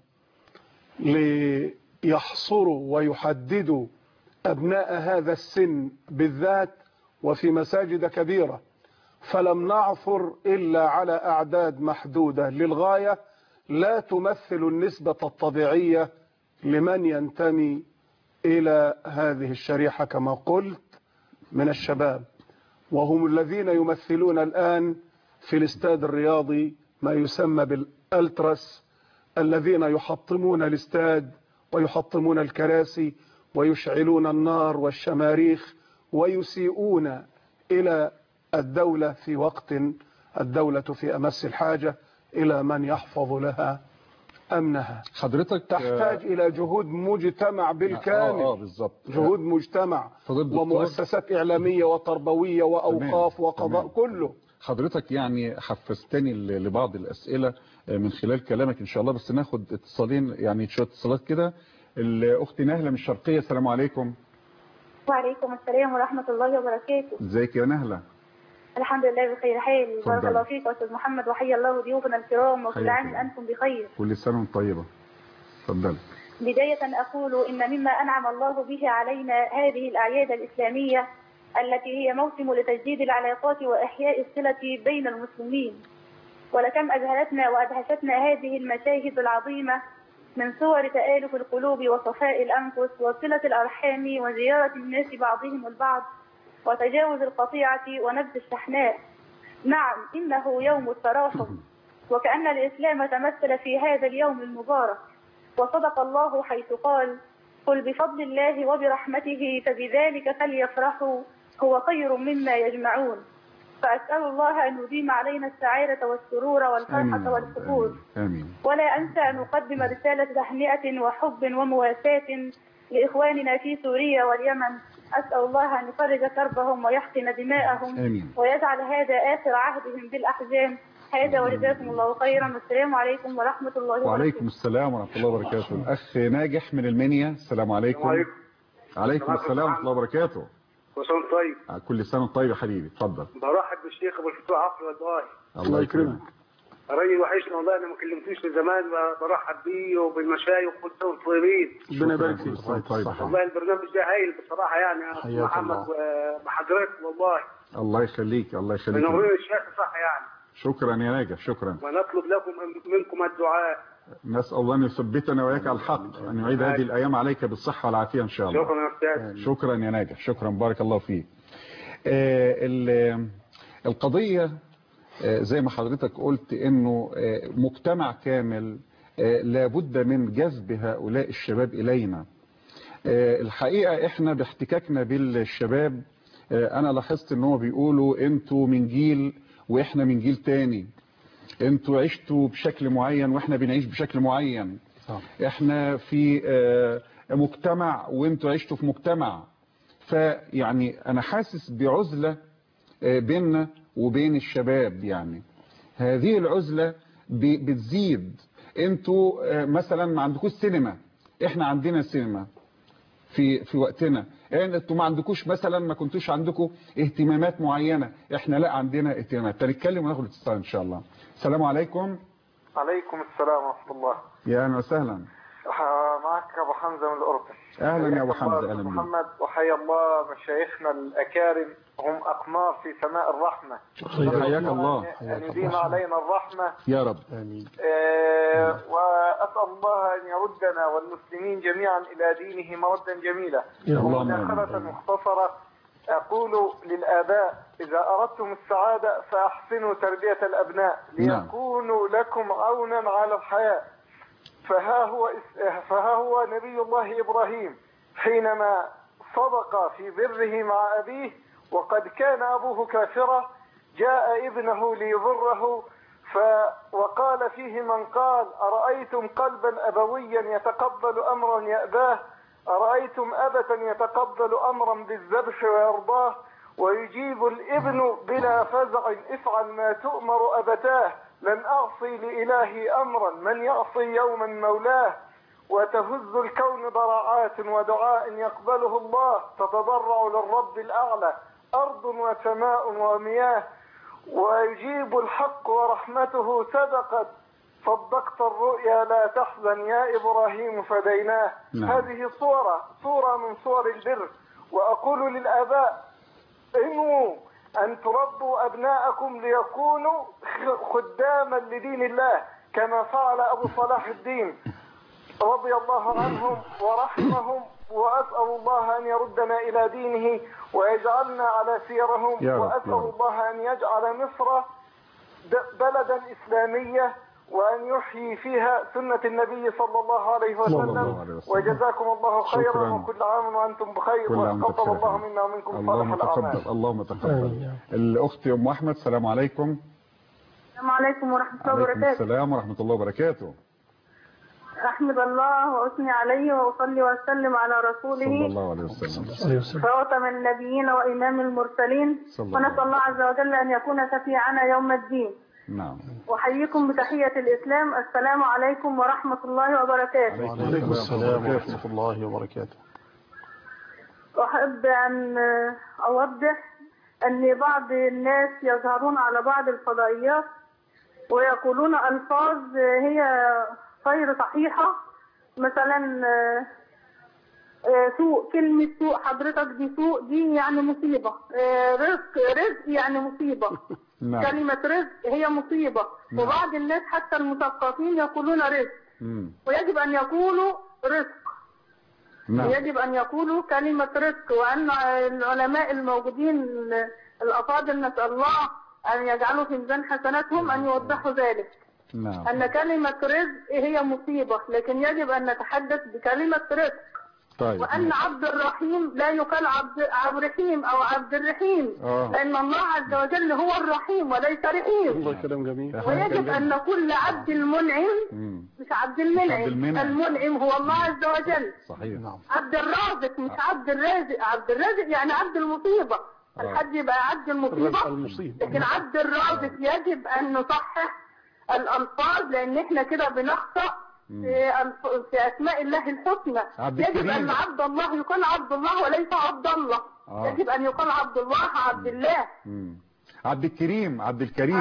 ليحصروا ويحددوا أبناء هذا السن بالذات وفي مساجد كبيرة، فلم نعثر إلا على أعداد محدودة للغاية لا تمثل النسبة الطبيعية لمن ينتمي إلى هذه الشريحة كما قلت من الشباب، وهم الذين يمثلون الآن في الاستاد الرياضي ما يسمى بالألتراس، الذين يحطمون الاستاد ويحطمون الكراسي ويشعلون النار والشماريخ ويسيئون إلى الدولة في وقت الدولة في أمس الحاجة إلى من يحفظ لها أمنها. حضرتك تحتاج إلى جهود مجتمع بالكامل. بالظبط. جهود مجتمع ومؤسسات إعلامية وتربوية وأوقاف وقضاء كله. حضرتك يعني حفزتني لبعض الأسئلة من خلال كلامك إن شاء الله، بس ناخد اتصالين يعني شوية اتصالات كده. الأخت نهلة من الشرقية، السلام عليكم. وعليكم السلام ورحمة الله وبركاته. ازيك يا نهلة؟ الحمد لله بخير حال. بارك الله فيك أستاذ محمد، وحيا الله ضيوفنا الكرام، وكل عام أنتم بخير. كل سنة وانت طيبة. اتفضل. بداية أقول إن مما أنعم الله به علينا هذه الأعياد الإسلامية التي هي موسم لتجديد العلاقات وإحياء الصلة بين المسلمين، ولكم أذهلتنا وأدهشتنا هذه المشاهد العظيمة من صور تآلف القلوب وصفاء الأنفس وصلة الأرحام وزيارة الناس بعضهم البعض وتجاوز القطيعة ونبذ الشحناء. نعم، إنه يوم التراحم، وكأن الإسلام تمثل في هذا اليوم المبارك، وصدق الله حيث قال: قل بفضل الله وبرحمته فبذلك فليفرحوا هو خير مما يجمعون. فأسأل الله أن يديم علينا السعادة والسرور والفرحة والسرور. ولا أنسى أن أقدم رسالة تهنئة وحب ومواساة لإخواننا في سوريا واليمن. أسأل الله أن يفرج كربهم ويحقن دماءهم ويجعل هذا آخر عهدهم بالأحزان. هذا وجزاكم الله خيرا، والسلام عليكم ورحمة الله وبركاته. وعليكم السلام ورحمة الله وبركاته. الأخ ناجح من المنيا، السلام عليكم. عليكم السلام ورحمة الله وبركاته. كل سنة طيب. كل سنة طيب يا حبيبي، اتفضل. برحب بالشيخ ابو الفتوح عقل والله. الله يكرمك. الراجل وحشنا والله، انا ما كلمتوش من زمان، برحب بيه وبالمشايخ وكل سنه وانتم طيبين. ربنا يبارك فيك. والله البرنامج ده هايل بصراحه يعني يا محمد وحضرتك والله. الله يخليك الله يخليك. منورين الشيخ صح يعني. شكرا يا ناجح، شكرا. ونطلب لكم منكم الدعاء. نسأل الله أن يثبتنا وإياك على الحق، أن يعيد هذه الأيام عليك بالصحة والعافية إن شاء الله. شكرا يا أستاذ. شكرا يا ناجح، شكرا، بارك الله فيك. القضية زي ما حضرتك قلت إنه مجتمع كامل لابد من جذب هؤلاء الشباب إلينا. الحقيقة إحنا باحتكاكنا بالشباب أنا لاحظت إنه بيقولوا أنتوا من جيل وإحنا من جيل تاني، انتوا عشتوا بشكل معين واحنا بنعيش بشكل معين، احنا في مجتمع وانتوا عشتوا في مجتمع. فيعني انا حاسس بعزلة بيننا وبين الشباب، يعني هذه العزلة بتزيد. انتوا مثلا ما عندكوش سينما، احنا عندنا سينما في وقتنا. يعني انتوا ما عندكوش مثلا، ما كنتوش عندكم اهتمامات معينة، احنا لا عندنا اهتمامات. هنتكلم وناخد اتصال ان شاء الله. السلام عليكم. عليكم السلام ورحمة الله. يا اهلا وسهلا. معك ابو حمزة من الاردن. اهلا يا ابو حمزة. اهلا محمد، وحيا الله مشايخنا الاكارم، هم اقمار في سماء الرحمة. حياك الله. ان يديم علينا الرحمة يا رب. امين. واسال الله ان يردنا والمسلمين جميعا الى دينه مردا جميلا. ومداخلة مختصرة اقول للاباء: اذا اردتم السعادة فاحسنوا تربية الابناء ليكونوا لكم عونا على الحياة. فها هو نبي الله إبراهيم حينما صدق في بره مع أبيه وقد كان أبوه كافرا، جاء ابنه ليبره وقال فيه من قال: أرأيتم قلبا أبويا يتقبل أمرا يأباه، أرأيتم أبة يتقبل أمرا بالذبح ويرضاه، ويجيب الابن بلا فزع: افعل ما تؤمر أبتاه، لن أعصي لإلهي أمرا، من يعصي يوما مولاه. وتهز الكون ضراعات ودعاء يقبله الله، تتضرع للرب الأعلى أرض وسماء ومياه، ويجيب الحق ورحمته سبقت، صدقت الرؤيا لا تحزن يا إبراهيم فديناه. هذه صورة من صور البر. وأقول للآباء: انووا أن تربوا أبناءكم ليكونوا خداما لدين الله كما فعل أبو صلاح الدين رضي الله عنهم ورحمهم. وأسأل الله أن يردنا إلى دينه ويجعلنا على سيرهم. وأسأل الله أن يجعل مصر بلدا إسلامية وأن يحيي فيها سنة النبي صلى الله عليه وسلم. وجزاكم الله خيرا، وكل عام وأنتم بخير، وتقبل الله منا ومنكم صالح الأعمال. اللهم تقبل. الأخت أم أحمد، السلام عليكم. السلام عليكم ورحمة الله عليكم وبركاته. السلام ورحمة الله وبركاته. أحمد الله وأثني عليه وأصلي وأسلم على رسوله صلى الله عليه وسلم. خاتم النبيين وإمام المرسلين، ونسأل الله عز وجل أن يكون شفيعنا يوم الدين. نعم. أحييكم بتحية الإسلام، السلام عليكم ورحمة الله وبركاته. وعليكم السلام ورحمة الله وبركاته. أحب أن أوضح أن بعض الناس يظهرون على بعض الفضائيات ويقولون ألفاظ هي غير صحيحة، مثلا سوء، كلمة سوء حضرتك دي سوء دي يعني مصيبة، رزق يعني مصيبة. كلمة رزق هي مصيبة. وبعض الناس حتى المثقفين يقولون رزق، ويجب أن يقولوا رزق. يجب أن يقولوا كلمة رزق، وأن العلماء الموجودين الأفاضل نسأل الله أن يجعلوا في ميزان حسناتهم أن يوضحوا ذلك. أن كلمة رزق هي مصيبة، لكن يجب أن نتحدث بكلمة رزق. طيب. وأن عبد الرحيم لا يقال عبد الرحيم أو عبد الرحيم، لأن الله عز وجل هو الرحيم وليس رحيم. الله كلام جميل. ويجب أن نقول لعبد المنعم مش عبد المنعم. المنعم هو الله عز وجل. صحيح. عبد الرازق مش عبد الرازق. عبد الرازق يعني عبد المصيبة. الحد يبقى عبد المصيبة، لكن عبد الرازق يجب أن نصحح الألفاظ، لأن احنا كده بنخطأ في أسماء الله الحسنى. يجب أن عبد الله يقال عبد الله وليس عبد الله. يجب أن يقال عبد الله عبد الله. عبد الكريم. عبد الكريم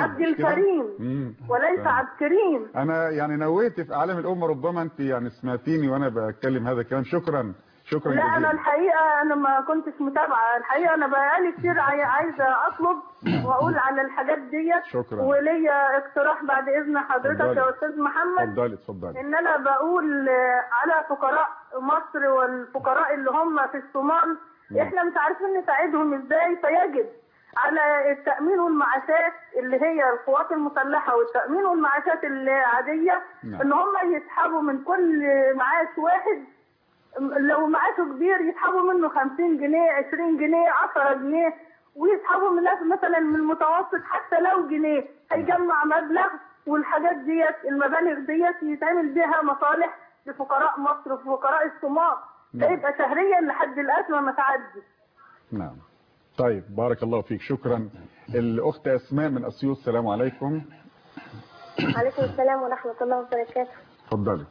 وليس عبد كريم. أنا يعني نويت في أعلام الأمة، ربما أنت يعني سمعتيني وأنا بتكلم هذا الكلام. شكرا لا جزيلا. أنا الحقيقة أنا ما كنتش متابعة، الحقيقة أنا بقالي كتير عايزة أطلب وأقول على الحاجات ديت. شكرا. وليا اقتراح بعد إذن حضرتك يا أستاذ محمد. اتفضلي. إن أنا بقول على فقراء مصر والفقراء اللي هم في الصومال، إحنا مش عارفين نساعدهم إزاي، فيجب على التأمين والمعاشات اللي هي القوات المسلحة والتأمين والمعاشات العادية إن هم يسحبوا من كل معاش واحد، لو معاشه كبير يسحبوا منه 50 جنيه 20 جنيه 10 جنيه، ويسحبوا من ناس مثلا من المتوسط حتى لو جنيه، هيجمع مبلغ، والحاجات ديت المبالغ ديت يتعمل بها مصالح لفقراء مصر وفقراء الصومال. ده يبقى شهريا لحد الأزمة ما تعدي. نعم. طيب بارك الله فيك، شكرا. الأخت أسماء من أسيوط، السلام عليكم. عليكم السلام ورحمة الله وبركاته. اتفضلي.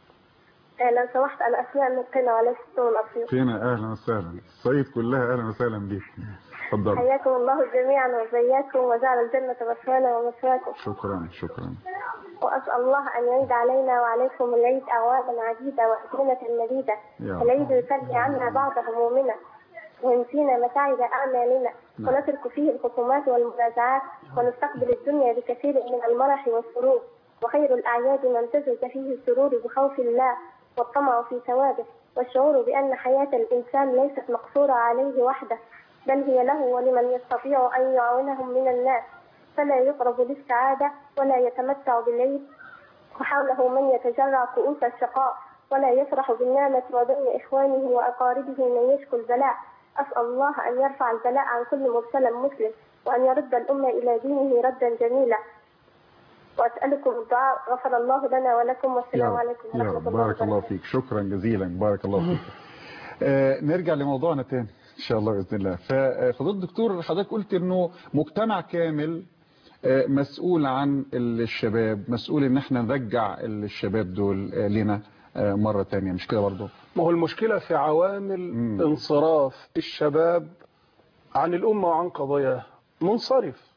لو سمحت أنا أسماء من قنا وعليك السلام الأبيض. فينا أهلا وسهلا، الصعيد كلها أهلا وسهلا بيك. اتفضلي. حياكم الله جميعا وبياكم وجعل الجنة مثوانا ومثواكم. شكرا. وأسأل الله أن يعيد علينا وعليكم العيد أعواما عديدة وأزمنة مديدة، العيد يفرج عنا بعض همومنا وينسينا متاعب أعمالنا، ونترك فيه الخصومات والمنازعات، ونستقبل الدنيا بكثير من المرح والسرور. وخير الأعياد من تزج فيه السرور بخوف الله والطمع في ثوابه، والشعور بأن حياة الإنسان ليست مقصورة عليه وحده، بل هي له ولمن يستطيع أن يعاونهم من الناس، فلا يقرب للسعادة ولا يتمتع بالعيد، وحوله من يتجرع كؤوس الشقاء ولا يفرح بالنعمة وبين إخوانه وأقاربه من يشكو البلاء. أسأل الله أن يرفع البلاء عن كل مبتلى مسلم، وأن يرد الأمة إلى دينه ردا جميلا. وأسألكم الدعاء، غفر الله لنا ولكم، والسلام عليكم ورحمة الله وبركاته. بارك الله فيك، شكرا جزيلا، بارك الله فيك. نرجع لموضوعنا تاني إن شاء الله بإذن الله. ففضل الدكتور حضرتك قلت إنه مجتمع كامل مسؤول عن الشباب، مسؤول إن احنا نرجع الشباب دول لنا مرة تانية، مش كده برضه؟ ما هو المشكلة في عوامل انصراف الشباب عن الأمة وعن قضاياها، منصرف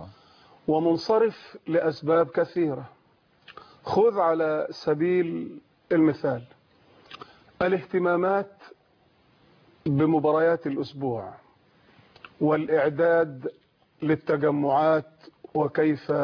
ومنصرف لأسباب كثيرة. خذ على سبيل المثال الاهتمامات بمباريات الأسبوع والإعداد للتجمعات وكيف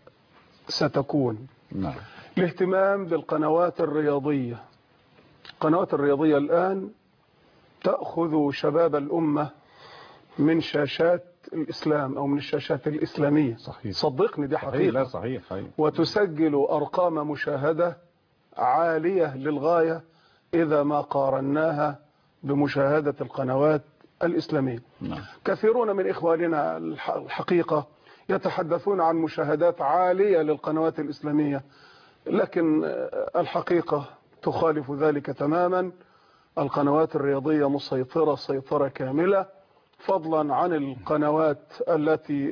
ستكون. الاهتمام بالقنوات الرياضية. القنوات الرياضية الآن تأخذ شباب الأمة من شاشات الإسلام أو من الشاشات الإسلامية. صدقني دي حقيقة. صحيح. وتسجل أرقام مشاهدة عالية للغاية إذا ما قارناها بمشاهدة القنوات الإسلامية. كثيرون من إخواننا الحقيقة يتحدثون عن مشاهدات عالية للقنوات الإسلامية، لكن الحقيقة تخالف ذلك تماما. القنوات الرياضية مسيطرة سيطرة كاملة، فضلا عن القنوات التي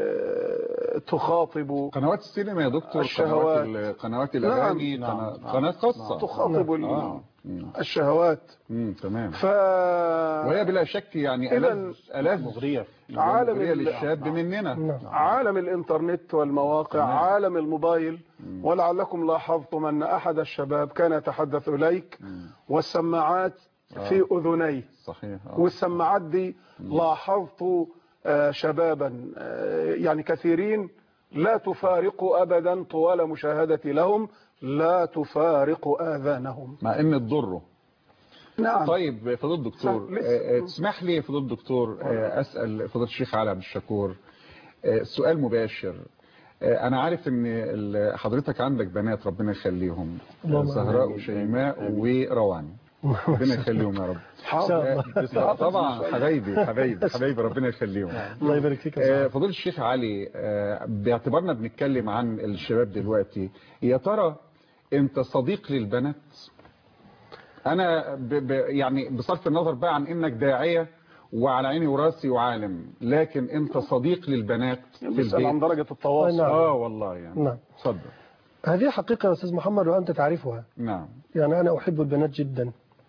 تخاطب قنوات السينما يا دكتور، الشهوات، قنوات الأغاني، قنوات خاصة تخاطب الشهوات. تمام. وهي بلا شك يعني ألذ مغرية للشاب مننا. عالم الإنترنت والمواقع، عالم الموبايل. ولعلكم لاحظتم أن أحد الشباب كان يتحدث إليك والسماعات في أذنيه. صحيح. والسماعات دي لاحظت شبابا يعني كثيرين لا تفارق أبدا طوال مشاهدتي لهم، لا تفارق آذانهم مع أن تضره. نعم. طيب فضيلة الدكتور، تسمح لي فضيلة الدكتور أسأل فضيلة الشيخ علي عبد الشكور سؤال مباشر. أنا عارف أن حضرتك عندك بنات ربنا يخليهم، زهراء وشيماء وروان، ربنا يخليهم يا رب. طبعا حبايبي ربنا يخليهم. الله يبارك فيك. فضيلة الشيخ علي، باعتبارنا بنتكلم عن الشباب دلوقتي، يا ترى انت صديق للبنات؟ انا يعني بصرف النظر بقى عن انك داعية وعلى عيني وراسي وعالم، لكن انت صديق للبنات في البيت؟ عن درجة التواصل. والله يعني. نعم. اتفضل. هذه حقيقة يا أستاذ محمد وأنت تعرفها. نعم. يعني أنا أحب البنات جدا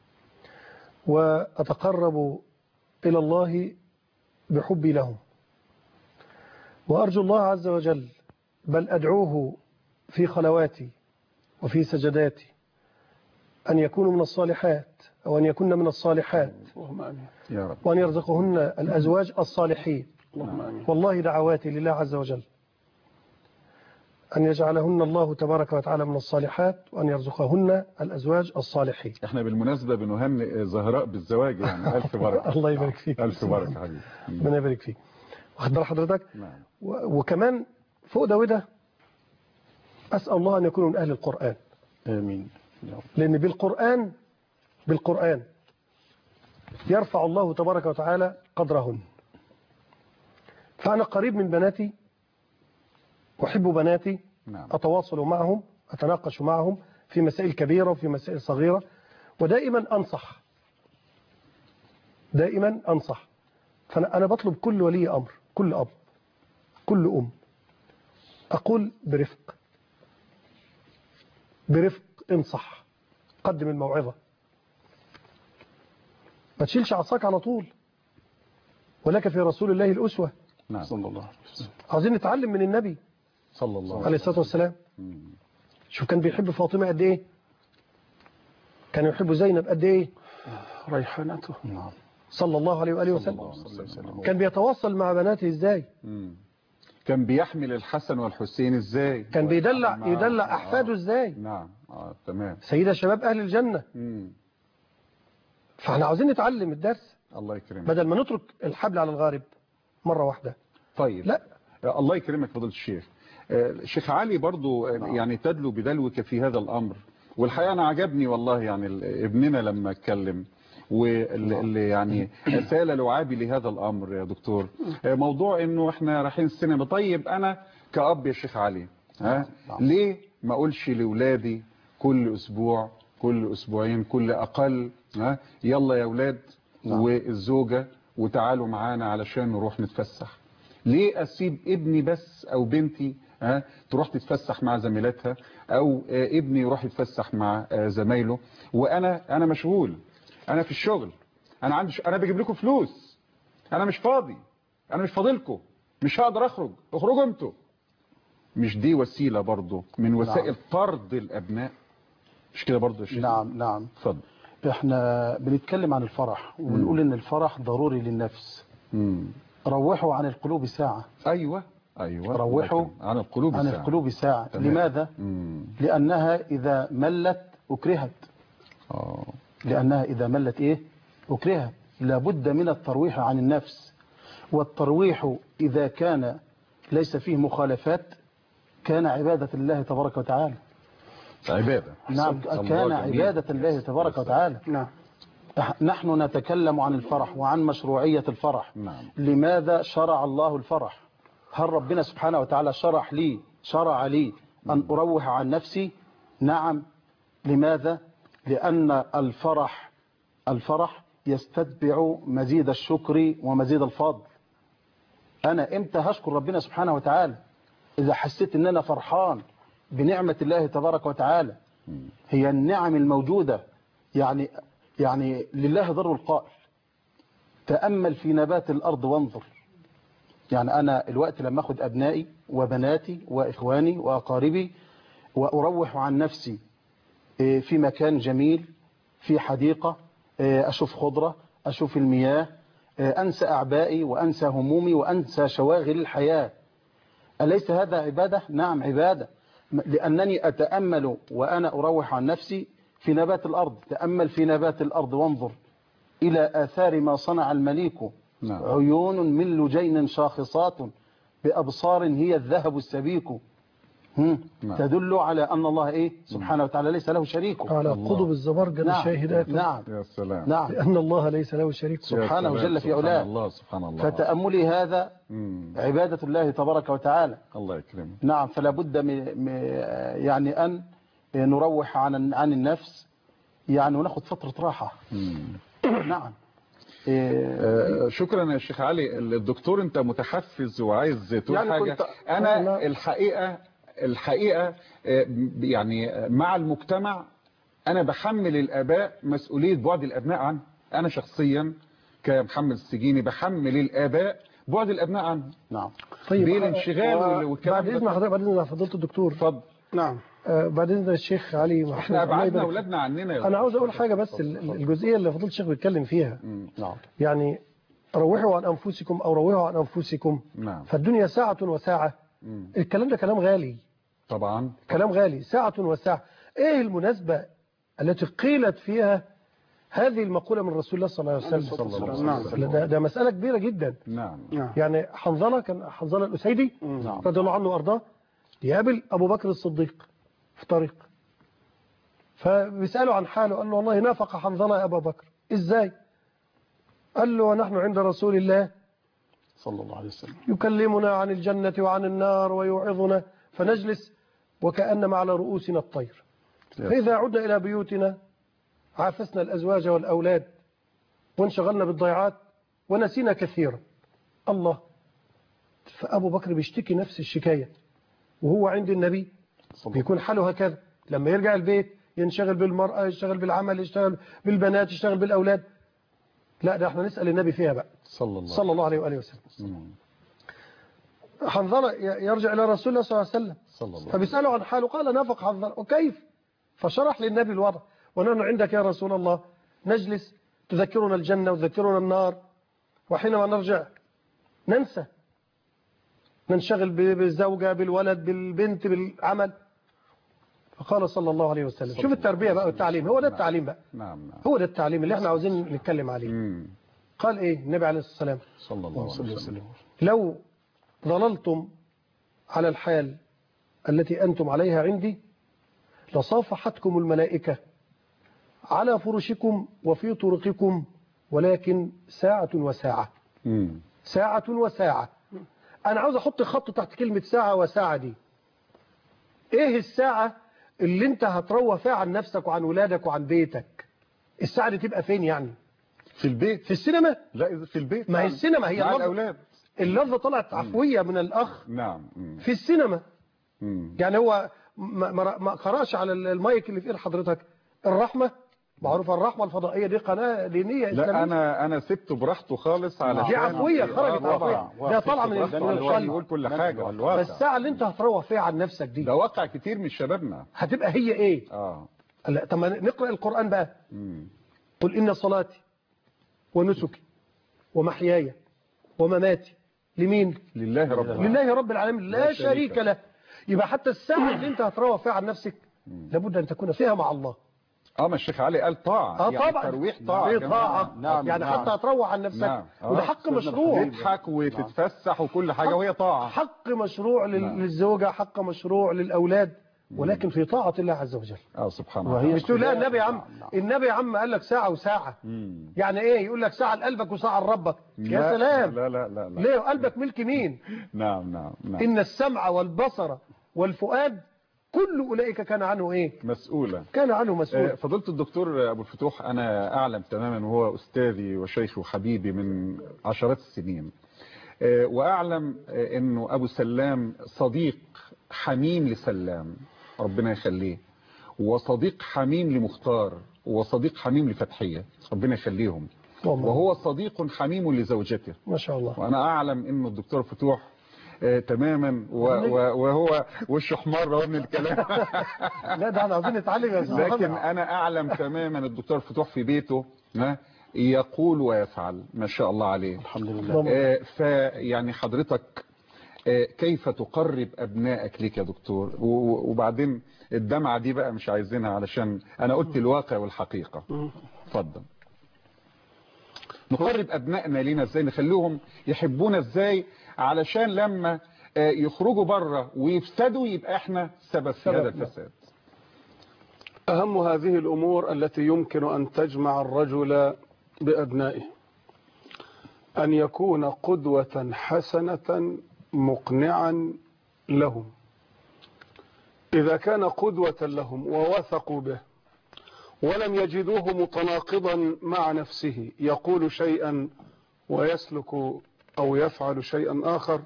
وأتقرب إلى الله بحبي لهم، وأرجو الله عز وجل بل أدعوه في خلواتي وفي سجداتي أن يكونوا من الصالحات أو أن يكون من الصالحات، يا رب. وأن يرزقهن الأزواج الصالحين. والله دعواتي لله عز وجل أن يجعلهن الله تبارك وتعالى من الصالحات، وأن يرزقهن الأزواج الصالحين. احنا بالمناسبة بنهنئ زهراء بالزواج، يعني ألف بركة. الله يبارك فيك. ألف بركة حبيبي. ربنا يبارك فيك. واخد بال حضرتك؟ نعم. وكمان فوق ده وده أسأل الله أن يكونوا من أهل القرآن. آمين. لأن بالقرآن يرفع الله تبارك وتعالى قدرهن. فأنا قريب من بناتي، أحب بناتي. نعم. أتواصل معهم، أتناقش معهم في مسائل كبيرة وفي مسائل صغيرة، ودائما أنصح. فأنا بطلب كل ولي أمر، كل أب، كل أم، أقول برفق انصح، قدم الموعظة، ما تشيلش عصاك على طول، ولك في رسول الله الأسوة. نعم. صلى الله عليه وسلم. عاوزين نتعلم من النبي صلى الله عليه الصلاة والسلام. شوف كان بيحب فاطمة قد إيه، كان يحب زينب قد إيه، ريحانته. نعم. صلى الله عليه وآله وسلم. كان بيتواصل مع بناته إزاي، كان بيحمل الحسن والحسين إزاي، كان يدلع أحفاده إزاي. نعم. تمام. سيدة شباب أهل الجنة. فاحنا عاوزين نتعلم الدرس. الله يكرمك. بدل ما نترك الحبل على الغارب مرة واحدة. طيب. لا. الله يكرمك فضيلة الشيخ. الشيخ علي برضو يعني تدلو بدلوك في هذا الأمر، والحقيقة أنا عجبني والله يعني ابننا لما اتكلم واللي يعني أسال لعابي لهذا الأمر يا دكتور، موضوع إنه إحنا رايحين السينما. طيب أنا كأب يا شيخ علي، ليه ما أقولش لأولادي كل أسبوع، كل أسبوعين، كل أقل، يلا يا أولاد والزوجة وتعالوا معانا علشان نروح نتفسح؟ ليه أسيب ابني بس أو بنتي تروح تتفسح مع زميلاتها، أو ابني يروح يتفسح مع زمايله، وأنا مشغول، أنا في الشغل، أنا بجيب لكم فلوس، أنا مش فاضي، أنا مش فاضلكم، مش هقدر اخرجوا انتوا. مش دي وسيلة برضو من وسائل طرد الأبناء؟ مش كده برضو يا شيخ؟ نعم. اتفضل. احنا بنتكلم عن الفرح وبنقول ان الفرح ضروري للنفس. روحوا عن القلوب ساعة. أيوة. روحوا عن القلوب ساعة. لماذا؟ لأنها إذا ملت أكرهت. لأنها إذا ملت أكرهت. لابد من الترويح عن النفس، والترويح إذا كان ليس فيه مخالفات كان عبادة الله تبارك وتعالى. عبادة. نعم، كان عبادة الله تبارك وتعالى. نعم. نحن نتكلم عن الفرح وعن مشروعية الفرح. نعم. لماذا شرع الله الفرح؟ هل ربنا سبحانه وتعالى شرع لي أن أروح عن نفسي؟ نعم. لماذا؟ لأن الفرح يستتبع مزيد الشكر ومزيد الفضل. أنا إمتى هشكر ربنا سبحانه وتعالى؟ إذا حسيت أن أنا فرحان بنعمة الله تبارك وتعالى. هي النعم الموجودة، يعني لله ضر القائل تأمل في نبات الأرض وانظر. يعني أنا الوقت لما أخذ أبنائي وبناتي وإخواني وأقاربي وأروح عن نفسي في مكان جميل، في حديقة، أشوف خضرة، أشوف المياه، أنسى أعبائي وأنسى همومي وأنسى شواغل الحياة، أليس هذا عبادة؟ نعم عبادة، لأنني أتأمل وأنا أروح عن نفسي في نبات الأرض. تأمل في نبات الأرض وانظر إلى آثار ما صنع المليك. نعم. عيون من لجين شاخصات بأبصار هي الذهب السبيك. نعم. تدل على أن الله سبحانه وتعالى ليس له شريك. على قضب الزبرجد الشاهدات. نعم. يا سلام. نعم. لأن الله ليس له شريك سبحانه جل في علاه. سبحان الله. فتأملي هذا عبادة الله تبارك وتعالى. الله يكرمك. نعم. فلا بد يعني أن نروح عن النفس، يعني وناخد فترة راحة. نعم. شكرا يا شيخ علي. الدكتور انت متحفز وعايز تقول يعني حاجة. انا الحقيقة يعني مع المجتمع انا بحمل الاباء مسؤولية بعد الابناء عنه. انا شخصيا كمحمد السجيني بحمل الاباء بعد الابناء عنه. نعم. طيب بالانشغال والكلام بعد اذن حضرتك، بعد اذن فضيلة الدكتور. اتفضل. نعم. بعد اذن الشيخ علي. احنا ابعدنا اولادنا عننا. انا عاوز اقول حاجة بس، الجزئية اللي فضيلة الشيخ بيتكلم فيها. نعم. يعني روحوا عن انفسكم او روحوا عن انفسكم. نعم. فالدنيا ساعة وساعة. الكلام ده كلام غالي طبعا، كلام غالي. ساعة وساعة. ايه المناسبة التي قيلت فيها هذه المقولة من رسول الله صلى الله عليه وسلم؟ ده مسألة كبيرة جدا. نعم. يعني حنظلة الأسيدي رضي الله عنه وأرضاه يقابل أبو بكر الصديق في طريق، فبيسأله عن حاله، قال له والله نافق حنظلة يا أبا بكر. إزاي؟ قال له ونحن عند رسول الله صلى الله عليه وسلم يكلمنا عن الجنة وعن النار ويوعظنا، فنجلس وكأنما على رؤوسنا الطير، فإذا عدنا إلى بيوتنا عافسنا الأزواج والأولاد وانشغلنا بالضيعات ونسينا كثيرا. الله. فأبو بكر بيشتكي نفس الشكاية وهو عند النبي بيكون حاله هكذا. لما يرجع البيت ينشغل بالمرأة، يشتغل بالعمل، يشتغل بالبنات، يشتغل بالأولاد. لا، ده احنا نسأل النبي فيها بقى صلى الله عليه وآله وسلم. حنظلة يرجع إلى رسول الله صلى الله عليه وسلم فبيسأله عن حاله، قال نافق حنظلة. وكيف؟ فشرح للنبي الوضع. ونحن عندك يا رسول الله نجلس تذكرنا الجنة وتذكرنا النار، وحينما نرجع ننسى، ننشغل بالزوجة، بالولد، بالبنت، بالعمل. فقال صلى الله عليه وسلم، شوف التربية بقى والتعليم، هو ده التعليم بقى. نعم. هو ده التعليم اللي احنا عاوزين نتكلم عليه. قال ايه النبي عليه الصلاة والسلام صلى الله عليه وسلم؟ لو ظللتم على الحال التي أنتم عليها عندي لصافحتكم الملائكة على فرشكم وفي طرقكم، ولكن ساعة وساعة. ساعة وساعة. أنا عاوز أحط خط تحت كلمة ساعة وساعة دي. إيه الساعة اللي أنت هتروح فيها عن نفسك وعن ولادك وعن بيتك؟ الساعة دي تبقى فين يعني؟ في البيت؟ في السينما؟ لا، في البيت. ما هي السينما هي مع الأولاد. اللفظة طلعت عفوية من الأخ. نعم. في السينما. يعني هو ما قراش على المايك اللي في ايد حضرتك الرحمة. معروفة الرحمة الفضائية دي قناة دينية إسلامية. لا، أنا سبته براحته خالص على دي عفوية، خرجت عفوية. ده طالعة من القلب. يقول كل حاجة. بس الساعة اللي انت هتروح فيها عن نفسك دي، ده واقع كتير من شبابنا، هتبقى هي ايه؟ لا، طب نقرأ القرآن بقى. قل إن صلاتي ونسكي ومحياي ومماتي لمين؟ لله رب العالمين. لله رب العالمين لا شريك له. يبقى حتى الساعة اللي انت هتروح فيها عن نفسك لابد أن تكون فيها مع الله. ما الشيخ علي قال طاعة. يعني طبعا. ترويح طاعة. طاعة. نعم. يعني حتى هتروح عن نفسك. وده حق مشروع. تضحك وتتفسح وكل حاجة وهي طاعة. حق مشروع للزوجة، حق مشروع للأولاد. ولكن في طاعة الله عز وجل. سبحان الله. مش تقول لا النبي يا عم، النبي يا عم قال لك ساعة وساعة. يعني ايه يقول لك ساعة لقلبك وساعة لربك؟ يا سلام. لا لا لا لا. ليه قلبك ملك مين؟ نعم. إن السمع والبصر والفؤاد كل أولئك كان عنه إيه؟ مسؤولا. كان عنه مسؤول. فضيلة الدكتور أبو الفتوح، أنا أعلم تماما وهو أستاذي وشيخي وحبيبي من عشرات السنين، وأعلم أنه أبو سلام صديق حميم لسلام ربنا يخليه، وصديق حميم لمختار، وصديق حميم لفتحية ربنا يخليهم، وهو صديق حميم لزوجته ما شاء الله. وأنا أعلم أنه الدكتور فتوح تماما وهو وشه حمار من الكلام. لا ده احنا عاوزين نتعلم يا استاذ. لكن انا اعلم تماما الدكتور فتوح في بيته يقول ويفعل ما شاء الله عليه الحمد لله. فيعني حضرتك كيف تقرب ابنائك ليك يا دكتور؟ وبعدين الدمعه دي بقى مش عايزينها علشان انا قلت الواقع والحقيقه. اتفضل. نقرب ابنائنا لينا ازاي؟ نخليهم يحبونا ازاي علشان لما يخرجوا بره ويفسدوا يبقى احنا سبب في هذا الفساد؟ أهم هذه الأمور التي يمكن أن تجمع الرجل بأبنائه أن يكون قدوة حسنة مقنعا لهم. إذا كان قدوة لهم ووثقوا به ولم يجدوه متناقضا مع نفسه يقول شيئا ويسلك أو يفعل شيئا آخر،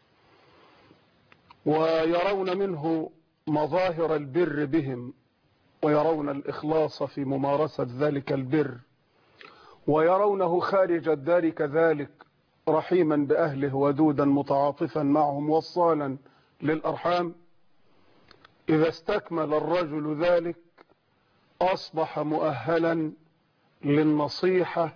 ويرون منه مظاهر البر بهم، ويرون الإخلاص في ممارسة ذلك البر، ويرونه خارج الدار كذلك رحيما بأهله ودودا متعاطفا معهم وصالا للأرحام، إذا استكمل الرجل ذلك أصبح مؤهلا للنصيحة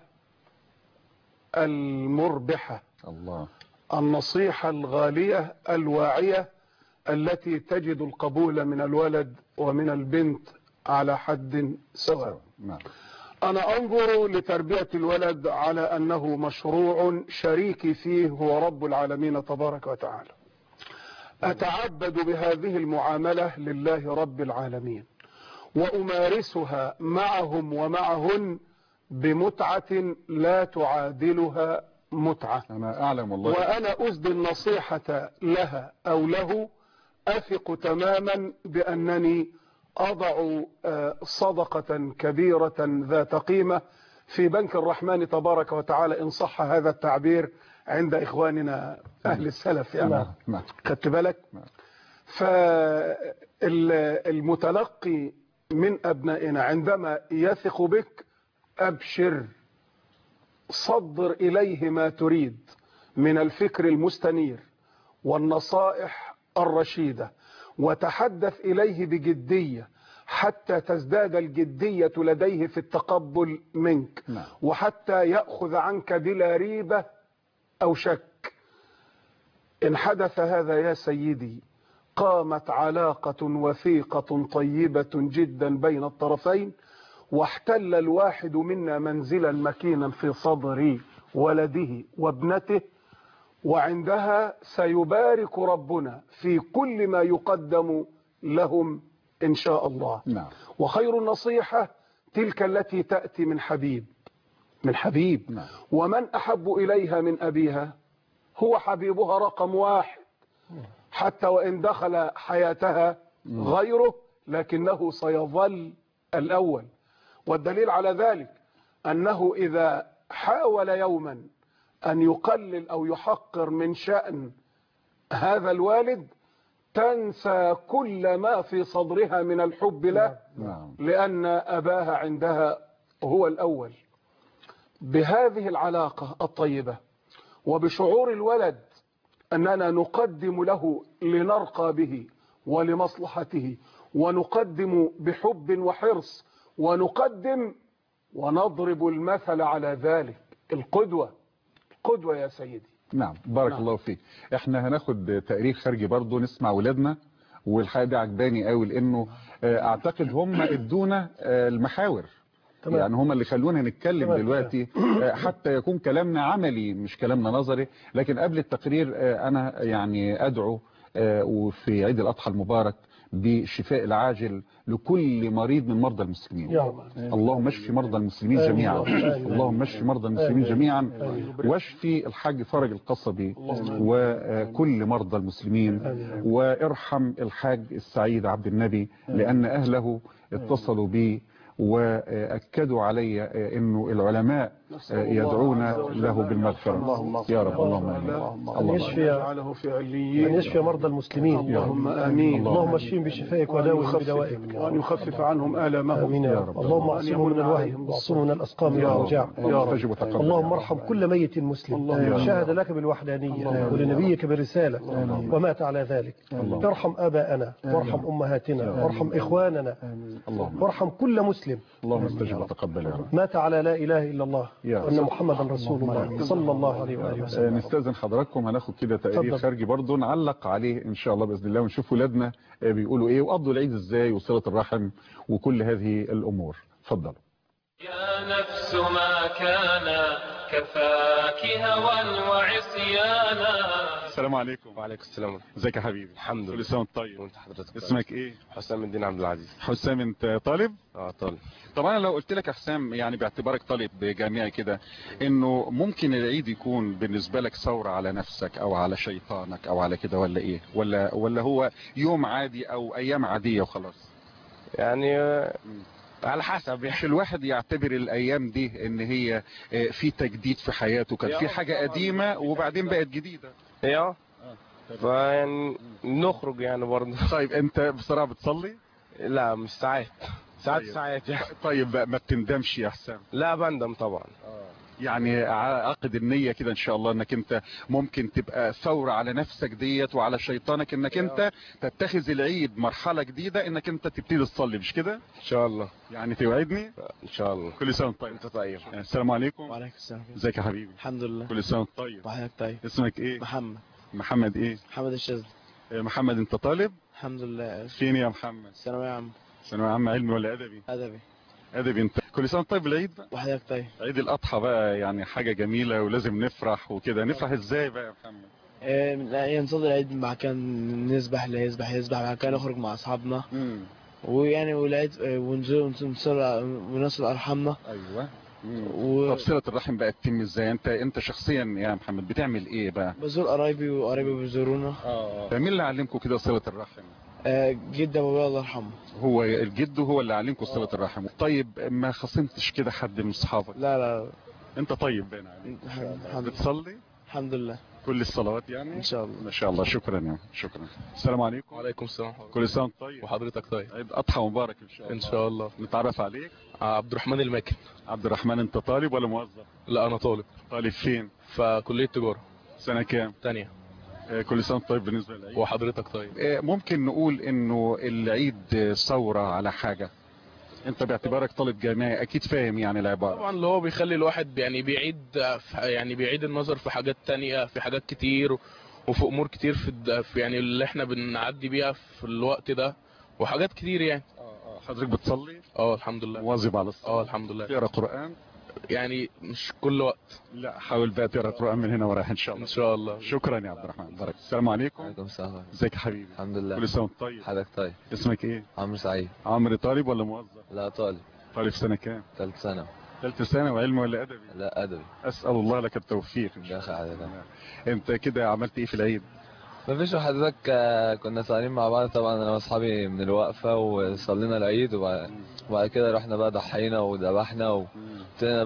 المربحة، الله، النصيحة الغالية الواعية التي تجد القبول من الولد ومن البنت على حد سواء. أنا أنظر لتربية الولد على أنه مشروع شريكي فيه هو رب العالمين تبارك وتعالى. أتعبد بهذه المعاملة لله رب العالمين، وأمارسها معهم ومعهن بمتعة لا تعادلها متعة. أنا أعلم والله. وأنا أسدي النصيحة لها أو له أثق تماما بأنني أضع صدقة كبيرة ذات قيمة في بنك الرحمن تبارك وتعالى إن صح هذا التعبير عند إخواننا أهل السلف يعني. خدت بالك؟ فالمتلقي من أبنائنا عندما يثق بك أبشر، صدر إليه ما تريد من الفكر المستنير والنصائح الرشيدة، وتحدث إليه بجدية حتى تزداد الجدية لديه في التقبل منك، وحتى يأخذ عنك بلا ريبة أو شك. إن حدث هذا يا سيدي قامت علاقة وثيقة طيبة جدا بين الطرفين، واحتل الواحد منا منزلا مكينا في صدر ولده وابنته، وعندها سيبارك ربنا في كل ما يقدم لهم إن شاء الله. وخير النصيحة تلك التي تأتي من حبيب. ومن أحب إليها من أبيها هو حبيبها رقم واحد، حتى وإن دخل حياتها غيره لكنه سيظل الأول. والدليل على ذلك أنه إذا حاول يوما أن يقلل أو يحقر من شأن هذا الوالد تنسى كل ما في صدرها من الحب له، لأن أباها عندها هو الأول. بهذه العلاقة الطيبة وبشعور الولد أننا نقدم له لنرقى به ولمصلحته، ونقدم بحب وحرص، ونقدم ونضرب المثل على ذلك. القدوة يا سيدي. نعم، بارك الله فيك. احنا هناخد تقرير خارجي برضو نسمع ولادنا، والحقيقة دي عجباني قوي لانه اعتقد هم ادونا المحاور، يعني هم اللي خلونا نتكلم دلوقتي حتى يكون كلامنا عملي مش كلامنا نظري. لكن قبل التقرير انا يعني ادعو وفي عيد الاضحى المبارك بالشفاء العاجل لكل مريض من مرضى المسلمين. اللهم اشف مرضى المسلمين جميعا، اللهم اشف مرضى المسلمين جميعا، واشفي الحاج فرج القصبي وكل مرضى المسلمين، وارحم الحاج السعيد عبد النبي لأن أهله اتصلوا بي وأكدوا علي أنه العلماء يدعون له بالمغفرة. يا رب اللهم آمين. أن يشفي مرضى المسلمين. اللهم آمين. اللهم اشفيهم بشفائك وداوهم بدوائك، وأن يخفف عنهم آلامهم. آمين يا رب. اللهم اعصمهم من الوهم واعصمهم من الأسقام والأوجاع. اللهم ارحم كل ميت مسلم شهد لك بالوحدانية ولنبيك بالرسالة ومات على ذلك. ارحم آباءنا وارحم أمهاتنا وارحم إخواننا وارحم كل مسلم اللهم استجب وتقبل يا رب مات على لا إله إلا الله وأن محمدا رسول الله صلى الله عليه وآله وسلم. نستاذن حضراتكم، هناخد كده تقرير خارجي برضه نعلق عليه إن شاء الله بإذن الله، ونشوف ولادنا بيقولوا إيه وقضوا العيد إزاي وصلة الرحم وكل هذه الأمور. اتفضلوا. يا نفس ما كان كفاك هوى وعصيانا. السلام عليكم. وعليكم السلام. ازيك يا حبيبي؟ الحمد لله. كل سنه وانت طيب. وانت حضرتك اسمك ايه؟ حسام الدين عبد العزيز. حسام، انت طالب؟ طالب. طبعا لو قلت لك يا حسام، يعني باعتبارك طالب جامعي كده، انه ممكن العيد يكون بالنسبه لك ثوره على نفسك او على شيطانك او على كده، ولا ايه؟ ولا هو يوم عادي او ايام عاديه وخلاص؟ يعني على حسب، مش الواحد يعتبر الايام دي ان هي في تجديد في حياته، كان في حاجه قديمه وبعدين بقت جديده. ايوه. فيعني نخرج يعني برضه. طيب انت بصراحه بتصلي؟ لا مش ساعات طيب. ساعات يعني. طيب ما بتندمش يا حسام؟ لا بندم طبعا. يعني عقد النية كده ان شاء الله انك انت ممكن تبقى ثورة على نفسك ديت وعلى شيطانك، انك انت تتخذ العيد مرحلة جديدة انك انت تبتدي تصلي، مش كده؟ ان شاء الله. يعني توعدني؟ ان شاء الله. كل سنة وانت طيب. انت طيب. السلام عليكم. وعليكم السلام. ازيك يا حبيبي؟ الحمد لله. كل سنة وانت طيب. وحضرتك طيب. اسمك ايه؟ محمد. محمد ايه؟ محمد الشاذلي. محمد انت طالب؟ الحمد لله. فين يا محمد؟ ثانوية عامة. ثانوية عامة علمي ولا ادبي؟ ادبي. ادبي. انت كل سنه طيب. العيد بقى وحضرتك طيب. عيد الاضحى بقى يعني حاجه جميله ولازم نفرح وكده. نفرح ازاي بقى يا محمد؟ نصلي العيد، بعد كده نسبح اللي يسبح، بعد كده نخرج مع اصحابنا ويعني والعيد وننزل ونصل ارحامنا. ايوه. طب صله الرحم بقى تتم ازاي؟ انت شخصيا يا محمد بتعمل ايه بقى؟ بزور قرايبي وقرايبي بيزورونا. مين اللي علمكم كده صله الرحم؟ جد ابويا الله يرحمه. هو الجد هو اللي علمكم صله الرحم. طيب ما خصمتش كده حد من اصحابك؟ لا. انت طيب باين عليك. بتصلي؟ الحمد لله. كل الصلوات يعني؟ ان شاء الله. ما شاء الله. شكرا يا شكرا. السلام عليكم. وعليكم السلام. كل سنه وانت طيب. وحضرتك طيب. عيد اضحى مبارك ان شاء الله. ان شاء الله. نتعرف عليك. عبد الرحمن الماكن. عبد الرحمن، انت طالب ولا موظف؟ لا انا طالب. طالب فين؟ في كليه تجاره. سنه كام؟ ثانيه. كل سنه طيب. بالنسبه للعيد وحضرتك طيب. ممكن نقول انه العيد ثوره على حاجه؟ انت باعتبارك طالب جامعي اكيد فاهم يعني العباره. طبعا اللي هو بيخلي الواحد يعني بيعيد النظر في حاجات تانية، في حاجات كتير وفي امور كتير في يعني اللي احنا بنعدي بيها في الوقت ده وحاجات كتير يعني. حضرتك بتصلي؟ الحمد لله. مواظب على الصلاه؟ الحمد لله. تقرا قران؟ يعني مش كل وقت. لا حاول بقى تقرا قران من هنا ورايح ان شاء الله. ان شاء الله. شكرا يا عبد الرحمن. بارك. السلام عليكم. وعليكم السلام. ازيك يا حبيبي؟ الحمد لله. كل سنه وانت طيب. حضرتك طيب. اسمك ايه؟ عمرو سعيد. عمرو، طالب ولا موظف؟ لا طالب. طالب سنه كام؟ ثالث سنه. ثالث سنه. وعلمي ولا ادبي؟ لا ادبي. اسال الله لك التوفيق. داخل على ده. انت كده عملت ايه في العيد؟ مفيش. حضرتك كنا سهرين مع بعض طبعا انا واصحابي من الوقفه وصلينا العيد وبعد كده رحنا بقى ضحينا وذبحنا وابتدينا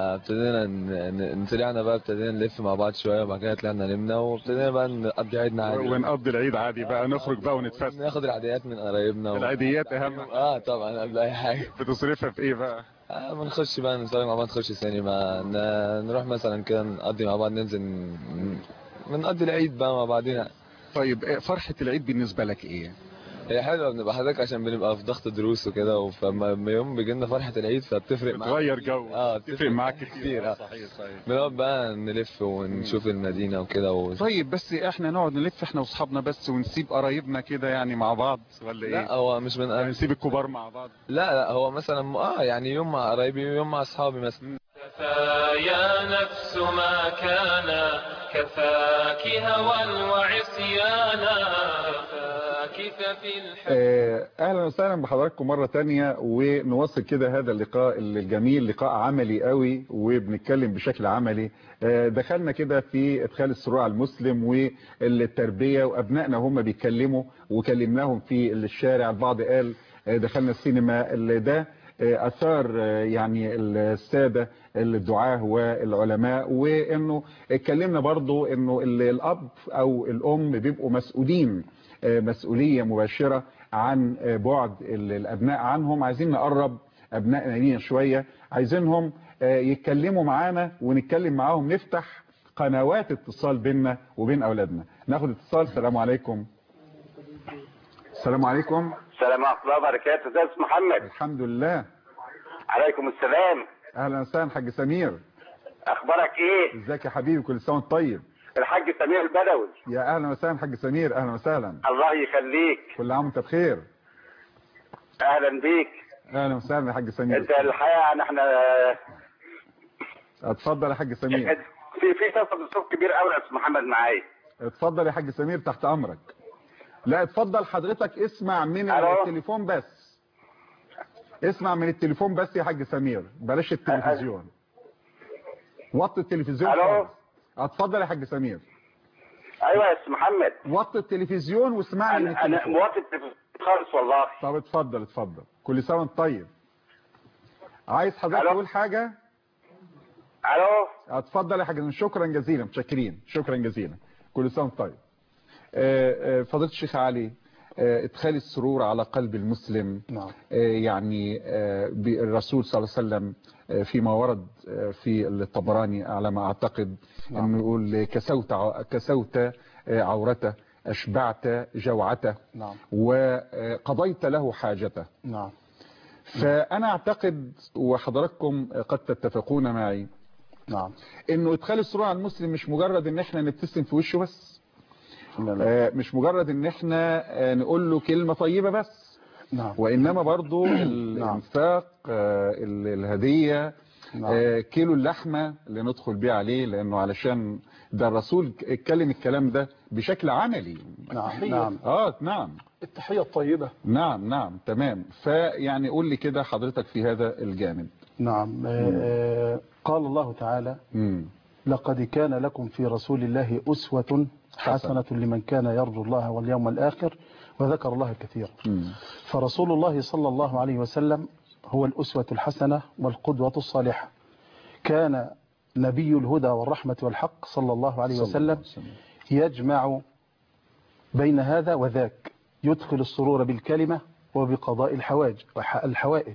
بقى ابتدينا نلف مع بعض شويه وبعد كده طلعنا نمنا وابتدينا بقى نقضي عيدنا عادي. ونقضي العيد عادي بقى، نخرج بقى ونتفسح، ناخد العيديات من قرايبنا. العيديات اهم. طبعا قبل اي حاجه. بتصرفها في ايه بقى؟ بنخش بقى نتفرج مع بعض، نخش سينما، نروح مثلا كده نقضي مع بعض، ننزل نقضي العيد بقى مع بعضينا. طيب فرحة العيد بالنسبة لك ايه؟ هي حلوه، بنبقى حضرتك عشان بنبقى في ضغط دروس وكده، فلما يوم بيجي لنا فرحه العيد فبتفرق معاك، بتغير جو. بتفرق معاك كتير. صحيح. بنقعد بقى نلف ونشوف المدينه وكده طيب بس احنا نقعد نلف احنا واصحابنا بس ونسيب قرايبنا كده يعني مع بعض ولا ايه؟ لا هو مش يعني نسيب الكبار مع بعض. لا هو مثلا يعني يوم مع قرايبي ويوم مع اصحابي مثلا. كفى يا نفس ما كان كفاك هوى وعصيانا كفاك في الحب. اهلا وسهلا بحضراتكم مرة تانية، ونواصل كده هذا اللقاء الجميل، لقاء عملي قوي وبنتكلم بشكل عملي. دخلنا كده في ادخال السرور على المسلم والتربية، وابنائنا هم بيتكلموا وكلمناهم في الشارع. البعض قال دخلنا السينما، اللي ده اثار يعني السادة الدعاة والعلماء، وانه اتكلمنا برضو انه الاب او الام بيبقوا مسؤولين مسؤولية مباشرة عن بعد الابناء عنهم. عايزين نقرب ابنائنا لينا شوية، عايزينهم يتكلموا معانا ونتكلم معاهم، نفتح قنوات اتصال بيننا وبين اولادنا. ناخد اتصال. السلام عليكم. السلام عليكم. السلام ورحمة الله وبركاته. ازيك يا محمد؟ الحمد لله. عليكم السلام. اهلا وسهلا حاج سمير. اخبارك ايه؟ ازيك يا حبيبي؟ كل سنه وانت طيب. الحاج سمير البدوي. يا اهلا وسهلا حاج سمير، اهلا وسهلا. الله يخليك. كل عام وانت بخير. اهلا بيك. اهلا وسهلا يا حاج سمير. انت الحقيقه يعني احنا اتفضل يا حاج سمير. في تصل كبير قوي يا استاذ محمد معايا. اتفضل يا حاج سمير، تحت امرك. لا اتفضل حضرتك، اسمع من التليفون بس. اسمع من التليفون بس يا حاج سمير، بلاش التلفزيون. وطي التلفزيون خالص. اتفضل يا حاج سمير. ايوه يا استاذ محمد. وطي التلفزيون واسمعني من التليفون. انا موطي التلفزيون خالص والله. طب اتفضل اتفضل. كل سنه وانت طيب. عايز حضرتك تقول حاجه؟ الو. اتفضل يا حاج. شكرا جزيلا، متشكرين، شكرا جزيلا. كل سنه وانت طيب. فضيله الشيخ علي، ادخال السرور على قلب المسلم. نعم. يعني الرسول صلى الله عليه وسلم فيما ورد في الطبراني على ما اعتقد، نعم، انه يقول كسوت عورته، اشبعت جوعته، نعم، وقضيت له حاجته. نعم. فانا اعتقد وحضراتكم قد تتفقون معي، نعم، انه ادخال السرور على المسلم مش مجرد ان احنا نبتسم في وشه بس، مش مجرد ان احنا نقول له كلمة طيبة بس، نعم، وانما برضو الانفاق، الهدية، نعم، كيلو اللحمة اللي ندخل بيه عليه، لانه علشان ده الرسول اتكلم الكلام ده بشكل عملي. نعم نعم. نعم. التحية الطيبة. نعم نعم تمام. فيعني قول لي كده حضرتك في هذا الجانب. نعم. قال الله تعالى: لقد كان لكم في رسول الله أسوة حسنة لمن كان يرجو الله واليوم الآخر وذكر الله كثيرا. فرسول الله صلى الله عليه وسلم هو الأسوة الحسنة والقدوة الصالحة. كان نبي الهدى والرحمة والحق صلى الله عليه وسلم يجمع بين هذا وذاك، يدخل السرور بالكلمة وبقضاء الحوائج.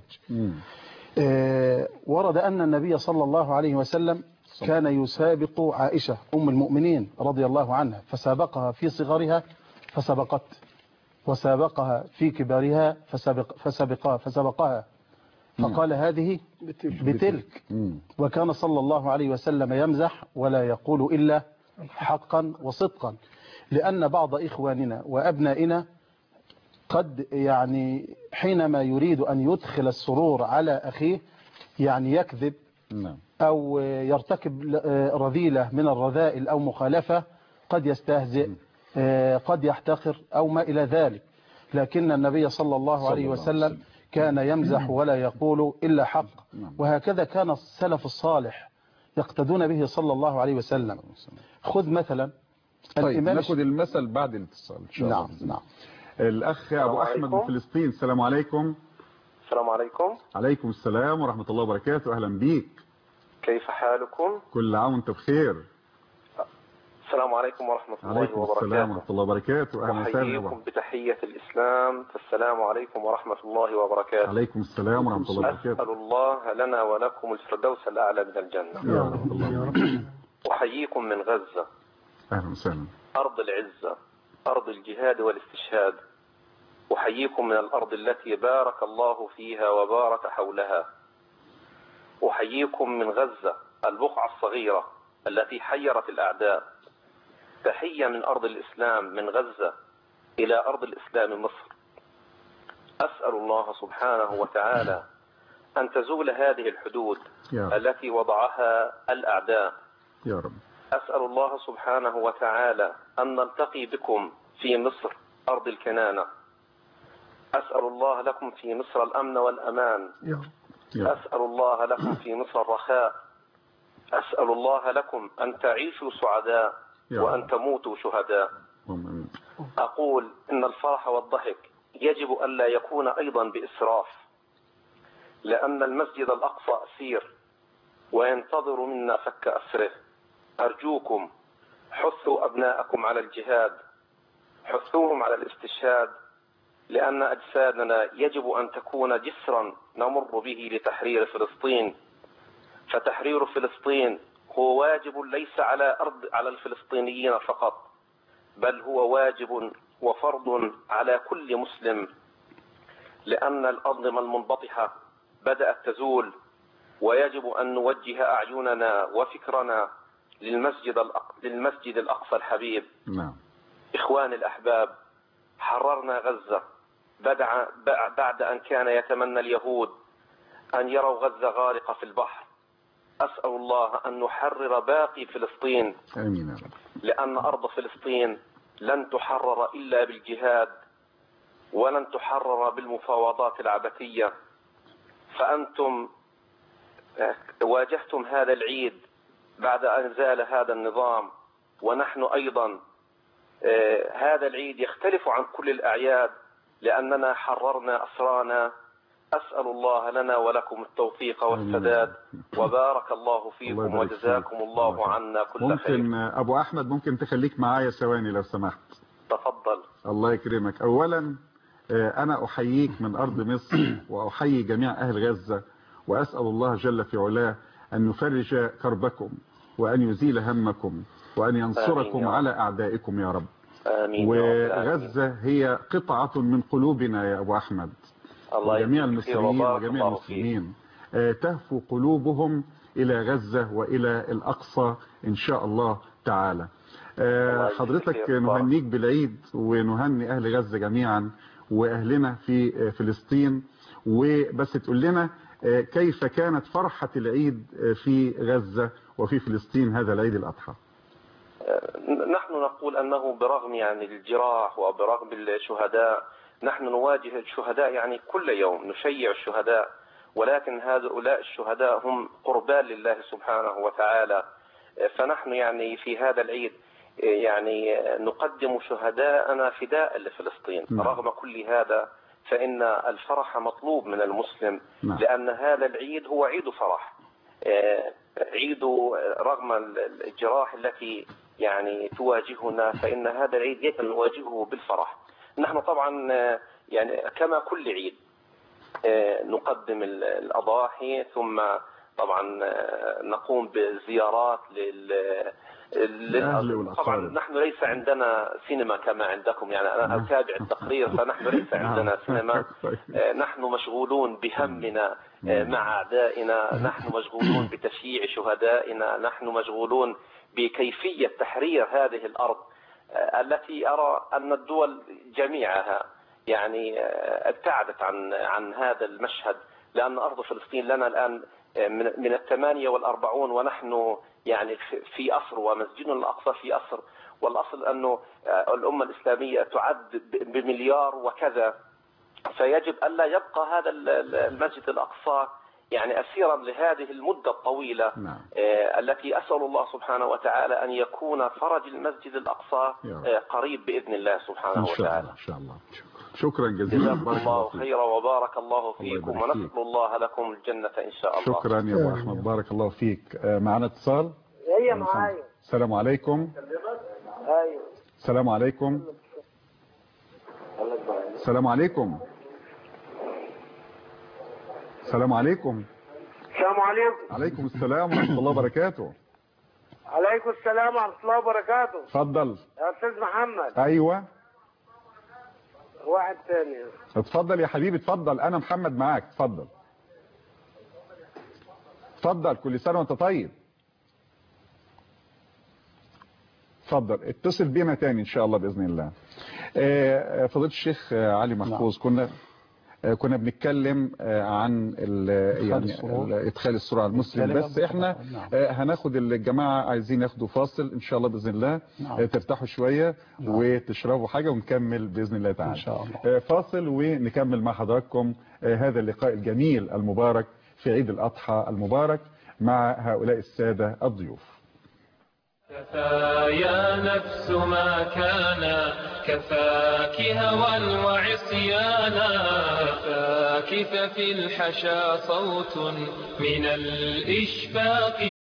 ورد أن النبي صلى الله عليه وسلم كان يسابق عائشة أم المؤمنين رضي الله عنها، فسابقها في صغرها فسبقت، وسابقها في كبارها فسبقها، فقال هذه بتلك. وكان صلى الله عليه وسلم يمزح ولا يقول إلا حقا وصدقا، لأن بعض إخواننا وأبنائنا قد يعني حينما يريد أن يدخل السرور على أخيه يعني يكذب أو يرتكب رذيلة من الرذائل أو مخالفة، قد يستهزئ، قد يحتقر أو ما إلى ذلك. لكن النبي صلى الله عليه وسلم كان يمزح ولا يقول إلا حق، وهكذا كان السلف الصالح يقتدون به صلى الله عليه وسلم. خذ مثلا طيب ناخد المثل بعد الاتصال إن شاء الله. نعم نعم. الأخ أبو أحمد من فلسطين. السلام عليكم. السلام عليكم. عليكم السلام ورحمة الله وبركاته. أهلا بيك. كيف حالكم؟ كل عام وانت بخير. السلام عليكم ورحمة الله وبركاته. عليكم السلام ورحمة الله وبركاته. أهلا وسهلا. أحييكم بتحية الإسلام، فالسلام عليكم ورحمة الله وبركاته. عليكم السلام ورحمة الله وبركاته. أسأل الله لنا ولكم الفردوس الأعلى من الجنة. يا رب الله. أحييكم من غزة. أهلا وسهلا. أرض العزة، أرض الجهاد والاستشهاد. أحييكم من الأرض التي بارك الله فيها وبارك حولها. أحييكم من غزة البقعة الصغيرة التي حيرت الأعداء. تحية من أرض الإسلام من غزة إلى أرض الإسلام مصر. أسأل الله سبحانه وتعالى أن تزول هذه الحدود التي وضعها الأعداء يا رب. أسأل الله سبحانه وتعالى أن نلتقي بكم في مصر أرض الكنانة أسأل الله لكم في مصر الأمن والأمان. أسأل الله لكم في مصر الرخاء. أسأل الله لكم أن تعيشوا سعداء وأن تموتوا شهداء. أقول إن الفرح والضحك يجب أن لا يكون أيضا بإسراف، لأن المسجد الأقصى أسير وينتظر منا فك أسره. أرجوكم حثوا أبناءكم على الجهاد، حثوهم على الاستشهاد، لأن أجسادنا يجب أن تكون جسرا نمر به لتحرير فلسطين. فتحرير فلسطين هو واجب ليس على الفلسطينيين فقط، بل هو واجب وفرض على كل مسلم، لأن الأنظمة المنبطحة بدأت تزول، ويجب أن نوجه أعيننا وفكرنا للمسجد الأقصى الحبيب. إخواني الأحباب، حررنا غزة بعد أن كان يتمنى اليهود أن يروا غزة غارقة في البحر. أسأل الله أن نحرر باقي فلسطين، آمين. لأن أرض فلسطين لن تحرر إلا بالجهاد، ولن تحرر بالمفاوضات العبثية. فأنتم واجهتم هذا العيد بعد أن زال هذا النظام، ونحن أيضا هذا العيد يختلف عن كل الأعياد لأننا حررنا أسرانا. أسأل الله لنا ولكم التوفيق والسداد، وبارك الله فيكم وجزاكم الله عنا كل خير. ممكن أبو أحمد ممكن تخليك معايا ثواني لو سمحت؟ تفضل. الله يكرمك. أولا أنا أحييك من أرض مصر وأحيي جميع أهل غزة، وأسأل الله جل في علاه أن يفرج كربكم وأن يزيل همكم وأن ينصركم على أعدائكم يا رب. آمين. وغزة هي قطعة من قلوبنا يا أبو أحمد، وجميع المصريين وجميع المسلمين تهفو قلوبهم إلى غزة وإلى الأقصى إن شاء الله تعالى. حضرتك نهنيك بالعيد ونهني أهل غزة جميعا وأهلنا في فلسطين. وبس تقول لنا كيف كانت فرحة العيد في غزة وفي فلسطين هذا العيد الأضحى؟ نحن نقول أنه برغم الجراح وبرغم الشهداء نحن نواجه الشهداء كل يوم، نشيع الشهداء، ولكن هؤلاء الشهداء هم قربان لله سبحانه وتعالى. فنحن في هذا العيد نقدم شهداءنا فداء لفلسطين. رغم كل هذا فإن الفرح مطلوب من المسلم، لأن هذا العيد هو عيد فرح، عيد رغم الجراح التي تواجهنا، فإن هذا العيد يجب أن نواجهه بالفرح. نحن طبعا كما كل عيد نقدم الأضاحي، ثم طبعا نقوم بزيارات طبعا نحن ليس عندنا سينما كما عندكم، أنا أتابع التقرير، فنحن ليس عندنا سينما. نحن مشغولون بهمنا مع أعدائنا، نحن مشغولون بتشييع شهدائنا، نحن مشغولون بكيفية تحرير هذه الأرض التي أرى أن الدول جميعها ابتعدت عن هذا المشهد، لأن أرض فلسطين لنا الآن من 48 ونحن في أسر، ومسجدنا الأقصى في أسر، والأصل أنه الأمة الإسلامية تعد بمليار وكذا، فيجب ألا يبقى هذا المسجد الأقصى أسيرا لهذه المدة الطويلة التي أسأل الله سبحانه وتعالى أن يكون فرج المسجد الأقصى قريب بإذن الله سبحانه وتعالى. إن شاء الله. شكرا جزيلا. جزاكم الله خيرا وبارك الله فيكم، ونسأل الله لكم الجنة إن شاء الله. شكرا يا أبو أحمد، بارك الله فيك. معنا اتصال. هي معايا. السلام عليكم. ايوه. السلام عليكم. السلام عليكم. السلام عليكم. السلام عليكم. عليكم السلام ورحمة الله وبركاته. عليكم السلام ورحمة الله وبركاته. اتفضل يا أستاذ محمد. أيوة. واحد ثاني. اتفضل يا حبيبي اتفضل، أنا محمد معاك، اتفضل. اتفضل، كل سنة وأنت طيب. اتفضل، اتصل بينا تاني إن شاء الله بإذن الله. فضيلة الشيخ علي محفوظ، كنا كنا بنتكلم عن ادخال السرور على المسلم، بس احنا هناخد الجماعة عايزين ياخدوا فاصل ان شاء الله باذن الله. ترتاحوا شوية وتشربوا حاجة ونكمل باذن الله تعالى ان شاء الله. فاصل ونكمل مع حضراتكم هذا اللقاء الجميل المبارك في عيد الأضحى المبارك مع هؤلاء السادة الضيوف. كفى يا نفس ما كان، كفاك هوى وعصيانا، كفاك ففي الحشا صوت من الإشفاق